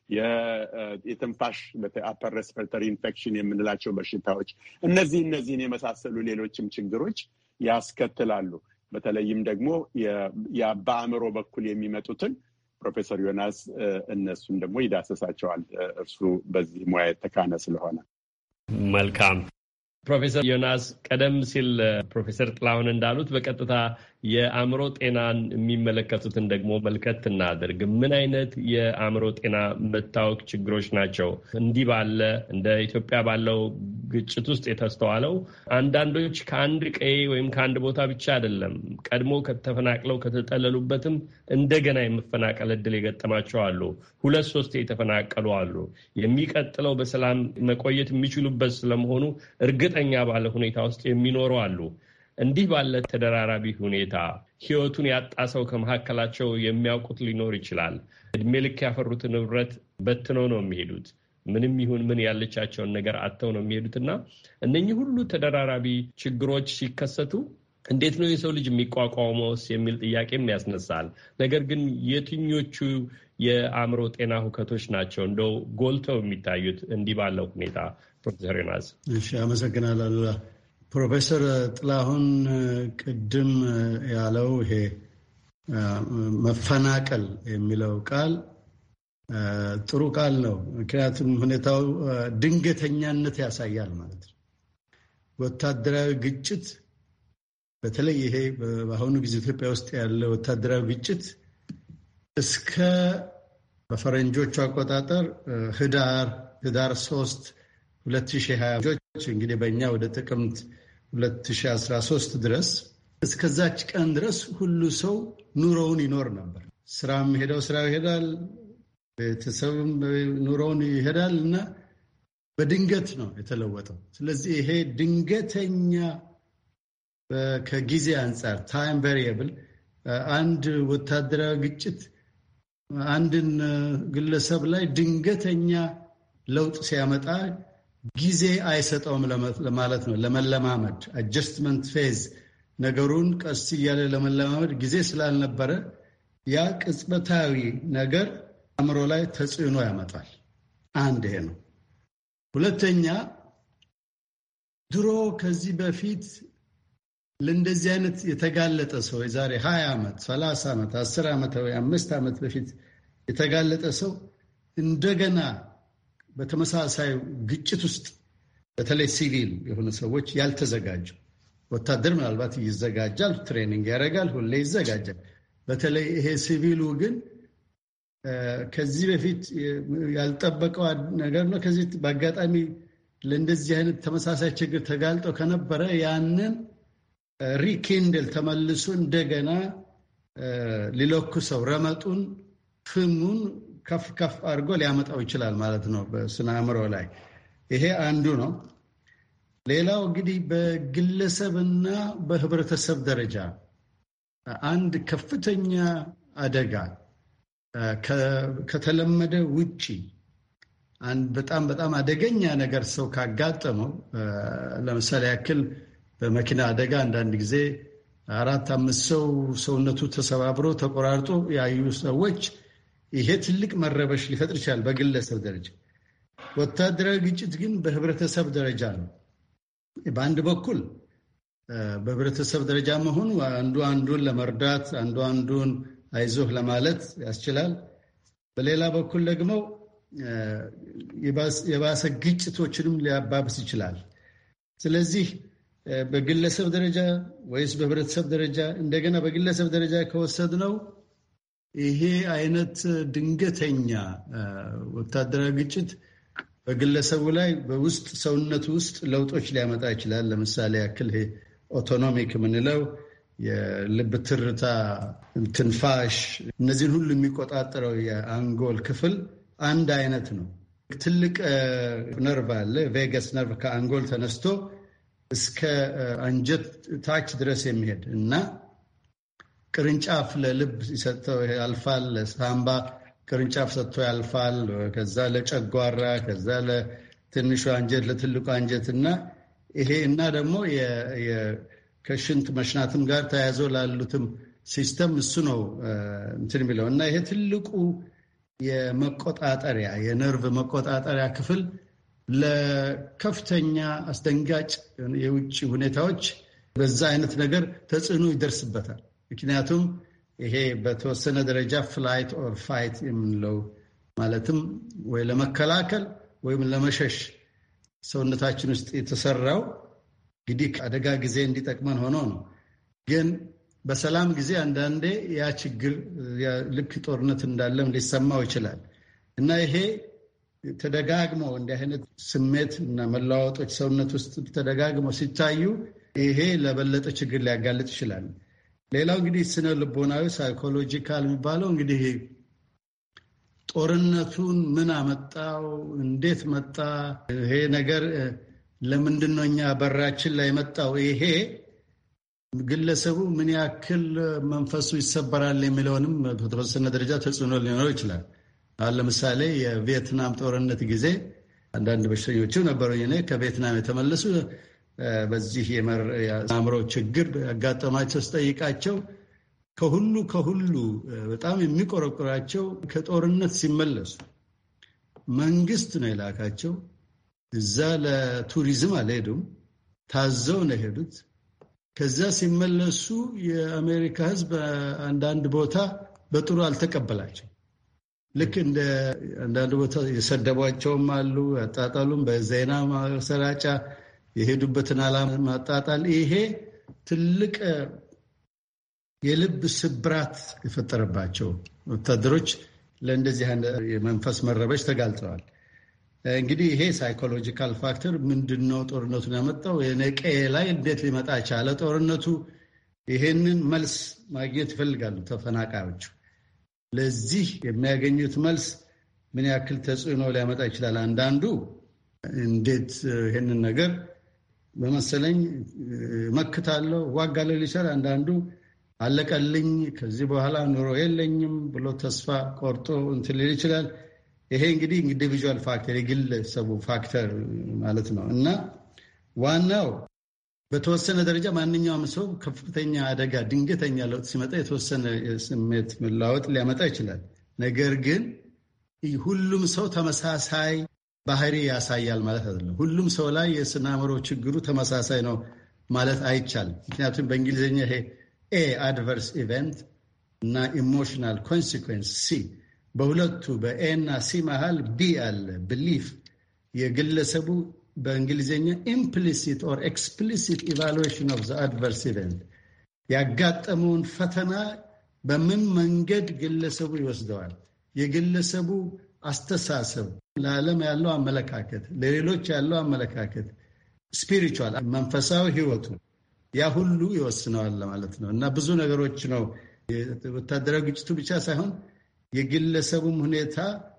የትንፋሽ አፐር ሬስፒሬተሪ ኢንፌክሽን የምንላቸው በሽታዎች እነዚህ እነዚህን የመሳሰሉ ሌሎችም ችግሮች ያስከትላሉ። በተለይም ደግሞ በአእምሮ በኩል የሚመጡትን ፕሮፌሰር ዮናስ እነሱን ደግሞ ይዳሰሳቸዋል። እርሱ በዚህ ሙያ የተካነ ስለሆነ። መልካም ፕሮፌሰር ዮናስ ቀደም ሲል ፕሮፌሰር ጥላሁን እንዳሉት በቀጥታ የአእምሮ ጤናን የሚመለከቱትን ደግሞ መልከት እናድርግ። ምን አይነት የአእምሮ ጤና መታወክ ችግሮች ናቸው እንዲህ ባለ እንደ ኢትዮጵያ ባለው ግጭት ውስጥ የተስተዋለው? አንዳንዶች ከአንድ ቀዬ ወይም ከአንድ ቦታ ብቻ አይደለም፣ ቀድሞ ከተፈናቅለው ከተጠለሉበትም እንደገና የመፈናቀል እድል የገጠማቸው አሉ። ሁለት ሶስት የተፈናቀሉ አሉ። የሚቀጥለው በሰላም መቆየት የሚችሉበት ስለመሆኑ እርግጠኛ ባለ ሁኔታ ውስጥ የሚኖሩ አሉ። እንዲህ ባለ ተደራራቢ ሁኔታ ሕይወቱን ያጣ ሰው ከመካከላቸው የሚያውቁት ሊኖር ይችላል። እድሜ ልክ ያፈሩትን ንብረት በትነው ነው የሚሄዱት። ምንም ይሁን ምን ያለቻቸውን ነገር አጥተው ነው የሚሄዱትና እነኚህ ሁሉ ተደራራቢ ችግሮች ሲከሰቱ እንዴት ነው የሰው ልጅ የሚቋቋመውስ የሚል ጥያቄም ያስነሳል። ነገር ግን የትኞቹ የአእምሮ ጤና ሁከቶች ናቸው እንደው ጎልተው የሚታዩት እንዲህ ባለው ሁኔታ? ፕሮፌሰር ዮናስ። እሺ፣ አመሰግናለሁ። ፕሮፌሰር ጥላሁን ቅድም ያለው ይሄ መፈናቀል የሚለው ቃል ጥሩ ቃል ነው። ምክንያቱም ሁኔታው ድንገተኛነት ያሳያል ማለት ነው። ወታደራዊ ግጭት በተለይ ይሄ በአሁኑ ጊዜ ኢትዮጵያ ውስጥ ያለ ወታደራዊ ግጭት እስከ በፈረንጆቹ አቆጣጠር ህዳር ህዳር ሶስት ሁለት ሺህ ሀያ እንግዲህ በእኛ ወደ ጥቅምት ሁለት ሺህ አስራ ሶስት ድረስ እስከዛች ቀን ድረስ ሁሉ ሰው ኑሮውን ይኖር ነበር። ስራም ሄደው ስራው ይሄዳል፣ ቤተሰብም ኑሮውን ይሄዳል እና በድንገት ነው የተለወጠው። ስለዚህ ይሄ ድንገተኛ ከጊዜ አንጻር ታይም ቬሪየብል አንድ ወታደራዊ ግጭት አንድን ግለሰብ ላይ ድንገተኛ ለውጥ ሲያመጣ ጊዜ አይሰጠውም ለማለት ነው። ለመለማመድ አጀስትመንት ፌዝ ነገሩን ቀስ እያለ ለመለማመድ ጊዜ ስላልነበረ ያ ቅጽበታዊ ነገር አእምሮ ላይ ተጽዕኖ ያመጣል። አንድ ይሄ ነው። ሁለተኛ ድሮ ከዚህ በፊት ለእንደዚህ አይነት የተጋለጠ ሰው የዛሬ ሀያ ዓመት ሰላሳ ዓመት አስር ዓመት ወይ አምስት ዓመት በፊት የተጋለጠ ሰው እንደገና በተመሳሳይ ግጭት ውስጥ በተለይ ሲቪል የሆኑ ሰዎች ያልተዘጋጁ፣ ወታደር ምናልባት ይዘጋጃል፣ ትሬኒንግ ያደርጋል፣ ሁሌ ይዘጋጃል። በተለይ ይሄ ሲቪሉ ግን ከዚህ በፊት ያልጠበቀው ነገር ነው። ከዚህ በአጋጣሚ ለእንደዚህ አይነት ተመሳሳይ ችግር ተጋልጠው ከነበረ ያንን ሪኪንድል ተመልሶ እንደገና ሊለኩሰው ረመጡን ፍሙን ከፍ ከፍ አድርጎ ሊያመጣው ይችላል ማለት ነው በስነ አእምሮ ላይ። ይሄ አንዱ ነው። ሌላው እንግዲህ በግለሰብና በህብረተሰብ ደረጃ አንድ ከፍተኛ አደጋ ከተለመደ ውጪ አንድ በጣም በጣም አደገኛ ነገር ሰው ካጋጠመው፣ ለምሳሌ ያክል በመኪና አደጋ አንዳንድ ጊዜ አራት አምስት ሰው ሰውነቱ ተሰባብሮ ተቆራርጦ ያዩ ሰዎች ይሄ ትልቅ መረበሽ ሊፈጥር ይችላል በግለሰብ ደረጃ። ወታደራዊ ግጭት ግን በህብረተሰብ ደረጃ ነው። በአንድ በኩል በህብረተሰብ ደረጃ መሆኑ አንዱ አንዱን ለመርዳት አንዱ አንዱን አይዞህ ለማለት ያስችላል። በሌላ በኩል ደግሞ የባሰ ግጭቶችንም ሊያባብስ ይችላል። ስለዚህ በግለሰብ ደረጃ ወይስ በህብረተሰብ ደረጃ? እንደገና በግለሰብ ደረጃ ከወሰድነው ይሄ አይነት ድንገተኛ ወታደራዊ ግጭት በግለሰቡ ላይ በውስጥ ሰውነቱ ውስጥ ለውጦች ሊያመጣ ይችላል። ለምሳሌ ያክል ይሄ ኦቶኖሚክ የምንለው የልብ ትርታ፣ ትንፋሽ፣ እነዚህን ሁሉ የሚቆጣጠረው የአንጎል ክፍል አንድ አይነት ነው። ትልቅ ነርቭ አለ፣ ቬገስ ነርቭ ከአንጎል ተነስቶ እስከ አንጀት ታች ድረስ የሚሄድ እና ቅርንጫፍ ለልብ ሰጥተው ያልፋል፣ ለሳምባ ቅርንጫፍ ሰጥቶ ያልፋል፣ ከዛ ለጨጓራ፣ ከዛ ለትንሹ አንጀት፣ ለትልቁ አንጀት እና ይሄ እና ደግሞ ከሽንት መሽናትም ጋር ተያይዞ ላሉትም ሲስተም እሱ ነው እንትን የሚለው እና ይሄ ትልቁ የመቆጣጠሪያ የነርቭ መቆጣጠሪያ ክፍል ለከፍተኛ አስደንጋጭ የውጭ ሁኔታዎች በዛ አይነት ነገር ተጽዕኖ ይደርስበታል። ምክንያቱም ይሄ በተወሰነ ደረጃ ፍላይት ኦር ፋይት የምንለው ማለትም ወይ ለመከላከል ወይም ለመሸሽ ሰውነታችን ውስጥ የተሰራው እንግዲህ አደጋ ጊዜ እንዲጠቅመን ሆኖ ነው። ግን በሰላም ጊዜ አንዳንዴ ያ ችግር ልክ ጦርነት እንዳለም ሊሰማው ይችላል እና ይሄ ተደጋግመው እንዲህ አይነት ስሜት እና መለዋወጦች ሰውነት ውስጥ ተደጋግመው ሲታዩ ይሄ ለበለጠ ችግር ሊያጋልጥ ይችላል። ሌላው እንግዲህ ስነ ልቦናዊ ሳይኮሎጂካል የሚባለው እንግዲህ ጦርነቱን ምን አመጣው፣ እንዴት መጣ፣ ይሄ ነገር ለምንድን ነው እኛ በራችን ላይ መጣው፣ ይሄ ግለሰቡ ምን ያክል መንፈሱ ይሰበራል የሚለውንም በተወሰነ ደረጃ ተጽዕኖ ሊኖረው ይችላል። አሁን ለምሳሌ የቪየትናም ጦርነት ጊዜ አንዳንድ በሽተኞቹ ነበሩ እኔ ከቪየትናም የተመለሱ በዚህ የአእምሮ ችግር ያጋጠማቸው ስጠይቃቸው ከሁሉ ከሁሉ በጣም የሚቆረቆራቸው ከጦርነት ሲመለሱ መንግስት ነው የላካቸው። እዛ ለቱሪዝም አልሄዱም፣ ታዘው ነው የሄዱት። ከዛ ሲመለሱ የአሜሪካ ሕዝብ አንዳንድ ቦታ በጥሩ አልተቀበላቸው። ልክ እንደ አንዳንድ ቦታ የሰደቧቸውም አሉ፣ ያጣጣሉም፣ በዜና ማሰራጫ የሄዱበትን ዓላማ ማጣጣል። ይሄ ትልቅ የልብ ስብራት የፈጠረባቸው ወታደሮች ለእንደዚህ የመንፈስ መረበሽ ተጋልጠዋል። እንግዲህ ይሄ ሳይኮሎጂካል ፋክተር ምንድን ነው ጦርነቱን ያመጣው? የነቀ ላይ እንዴት ሊመጣ ቻለ ጦርነቱ? ይሄንን መልስ ማግኘት ይፈልጋሉ ተፈናቃዮቹ። ለዚህ የሚያገኙት መልስ ምን ያክል ተጽዕኖ ሊያመጣ ይችላል? አንዳንዱ እንዴት ይሄንን ነገር በመሰለኝ መክታለሁ ዋጋለሁ ሊሰራ፣ አንዳንዱ አለቀልኝ ከዚህ በኋላ ኑሮ የለኝም ብሎ ተስፋ ቆርጦ እንትን ሊል ይችላል። ይሄ እንግዲህ ኢንዲቪጁዋል ፋክተር የግለሰቡ ፋክተር ማለት ነው እና ዋናው በተወሰነ ደረጃ ማንኛውም ሰው ከፍተኛ አደጋ ድንገተኛ ለውጥ ሲመጣ የተወሰነ የስሜት መለዋወጥ ሊያመጣ ይችላል። ነገር ግን ሁሉም ሰው ተመሳሳይ ባህሪ ያሳያል ማለት አይደለም። ሁሉም ሰው ላይ የስነ አእምሮ ችግሩ ተመሳሳይ ነው ማለት አይቻልም። ምክንያቱም በእንግሊዝኛ ይሄ ኤ አድቨርስ ኢቨንት እና ኢሞሽናል ኮንሲኩዌንስ ሲ፣ በሁለቱ በኤ እና ሲ መሃል ቢ አለ፣ ብሊፍ። የግለሰቡ በእንግሊዝኛ ኢምፕሊሲት ኦር ኤክስፕሊሲት ኢቫሉዌሽን ኦፍ ዘ አድቨርስ ኢቨንት፣ ያጋጠመውን ፈተና በምን መንገድ ግለሰቡ ይወስደዋል። የግለሰቡ አስተሳሰብ፣ ለዓለም ያለው አመለካከት፣ ለሌሎች ያለው አመለካከት፣ ስፒሪቹዋል መንፈሳዊ ህይወቱ፣ ያ ሁሉ ይወስነዋል ማለት ነው እና ብዙ ነገሮች ነው። ወታደራዊ ግጭቱ ብቻ ሳይሆን የግለሰቡም ሁኔታ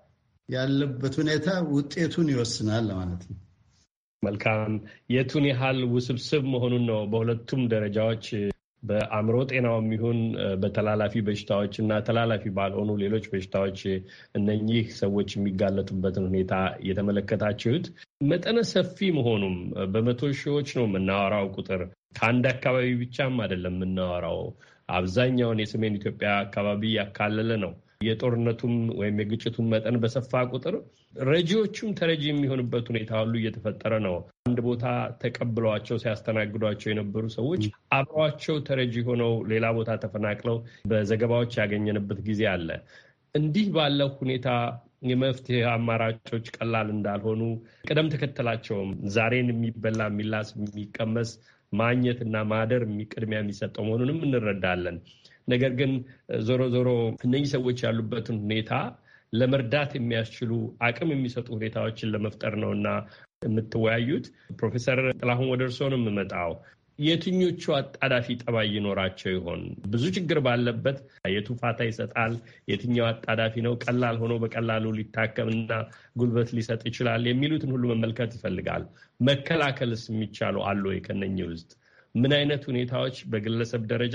ያለበት ሁኔታ ውጤቱን ይወስናል ማለት ነው። መልካም። የቱን ያህል ውስብስብ መሆኑን ነው በሁለቱም ደረጃዎች በአእምሮ ጤናውም ይሁን በተላላፊ በሽታዎች እና ተላላፊ ባልሆኑ ሌሎች በሽታዎች እነኚህ ሰዎች የሚጋለጡበትን ሁኔታ የተመለከታችሁት። መጠነ ሰፊ መሆኑም በመቶ ሺዎች ነው የምናወራው ቁጥር። ከአንድ አካባቢ ብቻም አይደለም የምናወራው። አብዛኛውን የሰሜን ኢትዮጵያ አካባቢ ያካለለ ነው። የጦርነቱም ወይም የግጭቱን መጠን በሰፋ ቁጥር ረጂዎቹም ተረጂ የሚሆንበት ሁኔታ ሁሉ እየተፈጠረ ነው። አንድ ቦታ ተቀብለዋቸው ሲያስተናግዷቸው የነበሩ ሰዎች አብረዋቸው ተረጂ ሆነው ሌላ ቦታ ተፈናቅለው በዘገባዎች ያገኘንበት ጊዜ አለ። እንዲህ ባለው ሁኔታ የመፍትሄ አማራጮች ቀላል እንዳልሆኑ፣ ቅደም ተከተላቸውም ዛሬን የሚበላ የሚላስ የሚቀመስ ማግኘትና ማደር ቅድሚያ የሚሰጠው መሆኑንም እንረዳለን። ነገር ግን ዞሮ ዞሮ እነዚህ ሰዎች ያሉበትን ሁኔታ ለመርዳት የሚያስችሉ አቅም የሚሰጡ ሁኔታዎችን ለመፍጠር ነው እና የምትወያዩት። ፕሮፌሰር ጥላሁን ወደ እርስዎ ነው የምመጣው። የትኞቹ አጣዳፊ ጠባይ ይኖራቸው ይሆን? ብዙ ችግር ባለበት የቱ ፋታ ይሰጣል? የትኛው አጣዳፊ ነው ቀላል ሆኖ በቀላሉ ሊታከምና ጉልበት ሊሰጥ ይችላል? የሚሉትን ሁሉ መመልከት ይፈልጋል። መከላከልስ የሚቻሉ አሉ ወይ? ከነኚህ ውስጥ ምን አይነት ሁኔታዎች በግለሰብ ደረጃ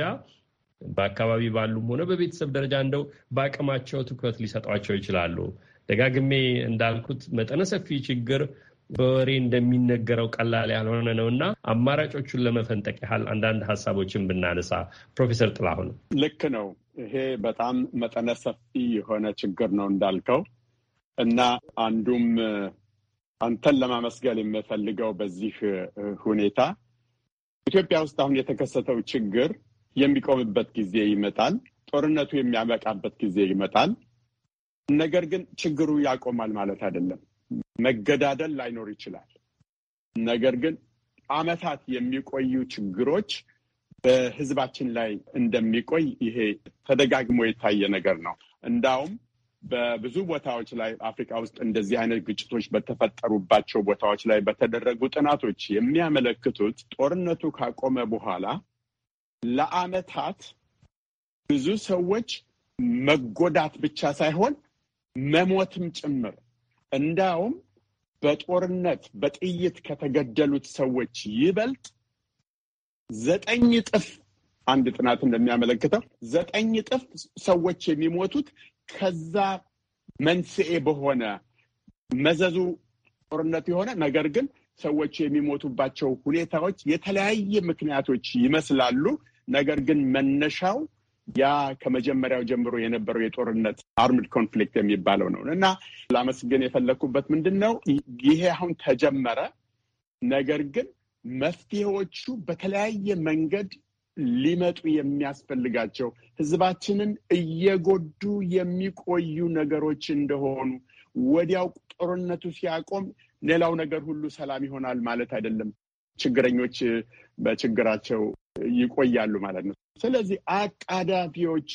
በአካባቢ ባሉም ሆነ በቤተሰብ ደረጃ እንደው በአቅማቸው ትኩረት ሊሰጧቸው ይችላሉ? ደጋግሜ እንዳልኩት መጠነ ሰፊ ችግር በወሬ እንደሚነገረው ቀላል ያልሆነ ነው እና አማራጮቹን ለመፈንጠቅ ያህል አንዳንድ ሀሳቦችን ብናነሳ። ፕሮፌሰር ጥላሁን። ልክ ነው። ይሄ በጣም መጠነ ሰፊ የሆነ ችግር ነው እንዳልከው እና አንዱም አንተን ለማመስገን የምፈልገው በዚህ ሁኔታ ኢትዮጵያ ውስጥ አሁን የተከሰተው ችግር የሚቆምበት ጊዜ ይመጣል፣ ጦርነቱ የሚያበቃበት ጊዜ ይመጣል። ነገር ግን ችግሩ ያቆማል ማለት አይደለም። መገዳደል ላይኖር ይችላል። ነገር ግን ዓመታት የሚቆዩ ችግሮች በህዝባችን ላይ እንደሚቆይ ይሄ ተደጋግሞ የታየ ነገር ነው። እንዳውም በብዙ ቦታዎች ላይ አፍሪካ ውስጥ እንደዚህ አይነት ግጭቶች በተፈጠሩባቸው ቦታዎች ላይ በተደረጉ ጥናቶች የሚያመለክቱት ጦርነቱ ካቆመ በኋላ ለዓመታት ብዙ ሰዎች መጎዳት ብቻ ሳይሆን መሞትም ጭምር። እንዳውም በጦርነት በጥይት ከተገደሉት ሰዎች ይበልጥ ዘጠኝ እጥፍ አንድ ጥናት እንደሚያመለክተው ዘጠኝ እጥፍ ሰዎች የሚሞቱት ከዛ መንስኤ በሆነ መዘዙ ጦርነት የሆነ ነገር ግን ሰዎች የሚሞቱባቸው ሁኔታዎች የተለያየ ምክንያቶች ይመስላሉ። ነገር ግን መነሻው ያ ከመጀመሪያው ጀምሮ የነበረው የጦርነት አርምድ ኮንፍሊክት የሚባለው ነው እና ላመስገን የፈለኩበት ምንድነው ይሄ አሁን ተጀመረ። ነገር ግን መፍትሄዎቹ በተለያየ መንገድ ሊመጡ የሚያስፈልጋቸው ህዝባችንን እየጎዱ የሚቆዩ ነገሮች እንደሆኑ ወዲያው ጦርነቱ ሲያቆም ሌላው ነገር ሁሉ ሰላም ይሆናል ማለት አይደለም። ችግረኞች በችግራቸው ይቆያሉ ማለት ነው። ስለዚህ አቃዳፊዎች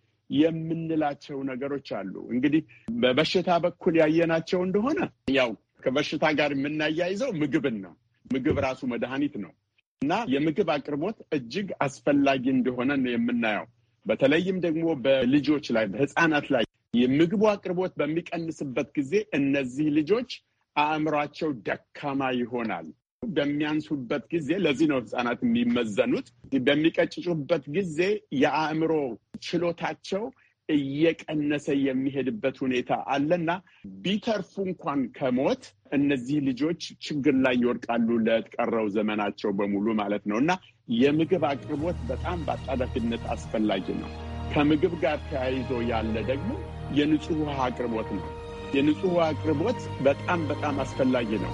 የምንላቸው ነገሮች አሉ። እንግዲህ በበሽታ በኩል ያየናቸው እንደሆነ ያው ከበሽታ ጋር የምናያይዘው ምግብን ነው። ምግብ ራሱ መድኃኒት ነው እና የምግብ አቅርቦት እጅግ አስፈላጊ እንደሆነ ነው የምናየው። በተለይም ደግሞ በልጆች ላይ በህፃናት ላይ የምግቡ አቅርቦት በሚቀንስበት ጊዜ እነዚህ ልጆች አእምሯቸው ደካማ ይሆናል። በሚያንሱበት ጊዜ ለዚህ ነው ህፃናት የሚመዘኑት። በሚቀጭጩበት ጊዜ የአእምሮ ችሎታቸው እየቀነሰ የሚሄድበት ሁኔታ አለና ቢተርፉ እንኳን ከሞት እነዚህ ልጆች ችግር ላይ ይወድቃሉ ለቀረው ዘመናቸው በሙሉ ማለት ነው እና የምግብ አቅርቦት በጣም በአጣዳፊነት አስፈላጊ ነው። ከምግብ ጋር ተያይዞ ያለ ደግሞ የንጹህ ውሃ አቅርቦት ነው። የንጹህ ውሃ አቅርቦት በጣም በጣም አስፈላጊ ነው።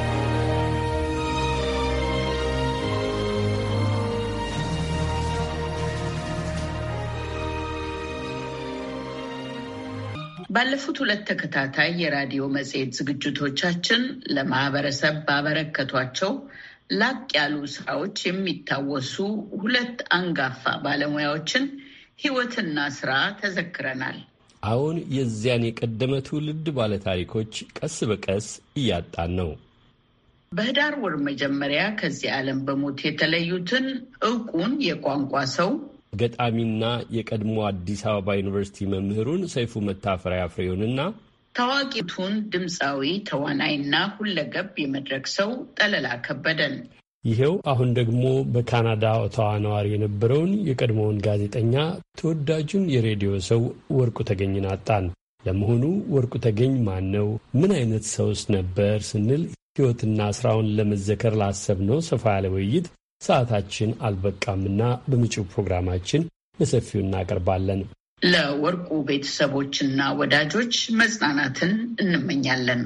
ባለፉት ሁለት ተከታታይ የራዲዮ መጽሔት ዝግጅቶቻችን ለማህበረሰብ ባበረከቷቸው ላቅ ያሉ ስራዎች የሚታወሱ ሁለት አንጋፋ ባለሙያዎችን ህይወትና ስራ ተዘክረናል። አሁን የዚያን የቀደመ ትውልድ ባለታሪኮች ቀስ በቀስ እያጣን ነው። በህዳር ወር መጀመሪያ ከዚህ ዓለም በሞት የተለዩትን ዕውቁን የቋንቋ ሰው ገጣሚና የቀድሞ አዲስ አበባ ዩኒቨርሲቲ መምህሩን ሰይፉ መታፈሪያ ፍሬውንና ታዋቂቱን ድምፃዊ ተዋናይና ሁለገብ የመድረክ ሰው ጠለላ ከበደን፣ ይሄው አሁን ደግሞ በካናዳ ኦታዋ ነዋሪ የነበረውን የቀድሞውን ጋዜጠኛ ተወዳጁን የሬዲዮ ሰው ወርቁ ተገኝን አጣን። ለመሆኑ ወርቁ ተገኝ ማን ነው? ምን አይነት ሰውስ ነበር ስንል ሕይወትና ስራውን ለመዘከር ላሰብነው ሰፋ ያለ ውይይት ሰዓታችን አልበቃምና በመጪው ፕሮግራማችን በሰፊው እናቀርባለን። ለወርቁ ቤተሰቦችና ወዳጆች መጽናናትን እንመኛለን።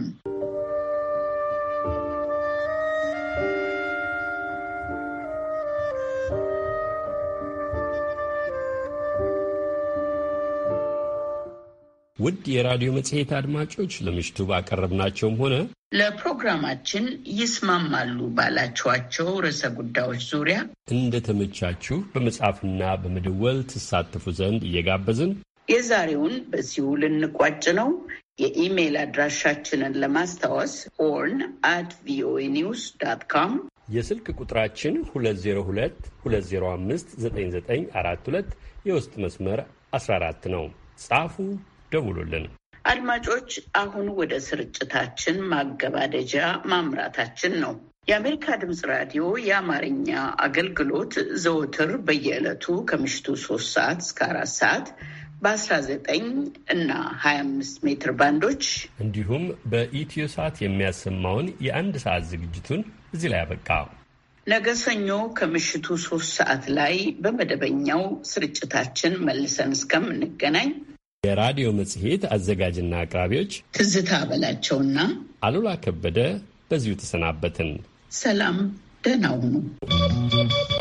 ውድ የራዲዮ መጽሔት አድማጮች ለምሽቱ ባቀረብናቸውም ሆነ ለፕሮግራማችን ይስማማሉ ባላችኋቸው ርዕሰ ጉዳዮች ዙሪያ እንደተመቻችሁ በመጻፍና በመደወል ትሳተፉ ዘንድ እየጋበዝን የዛሬውን በዚሁ ልንቋጭ ነው። የኢሜይል አድራሻችንን ለማስታወስ ሆርን አት ቪኦኤ ኒውስ ዳት ካም፣ የስልክ ቁጥራችን ሁለት ዜሮ ሁለት ሁለት ዜሮ አምስት ዘጠኝ ዘጠኝ አራት ሁለት የውስጥ መስመር አስራ አራት ነው። ጻፉ፣ ደውሉልን። አድማጮች፣ አሁን ወደ ስርጭታችን ማገባደጃ ማምራታችን ነው። የአሜሪካ ድምፅ ራዲዮ የአማርኛ አገልግሎት ዘወትር በየዕለቱ ከምሽቱ ሶስት ሰዓት እስከ አራት ሰዓት በአስራ ዘጠኝ እና ሀያ አምስት ሜትር ባንዶች እንዲሁም በኢትዮ ሰዓት የሚያሰማውን የአንድ ሰዓት ዝግጅቱን እዚህ ላይ ያበቃ። ነገ ሰኞ ከምሽቱ ሶስት ሰዓት ላይ በመደበኛው ስርጭታችን መልሰን እስከምንገናኝ የራዲዮ መጽሔት አዘጋጅና አቅራቢዎች ትዝታ በላቸውና አሉላ ከበደ በዚሁ ተሰናበትን። ሰላም፣ ደህና ሁኑ።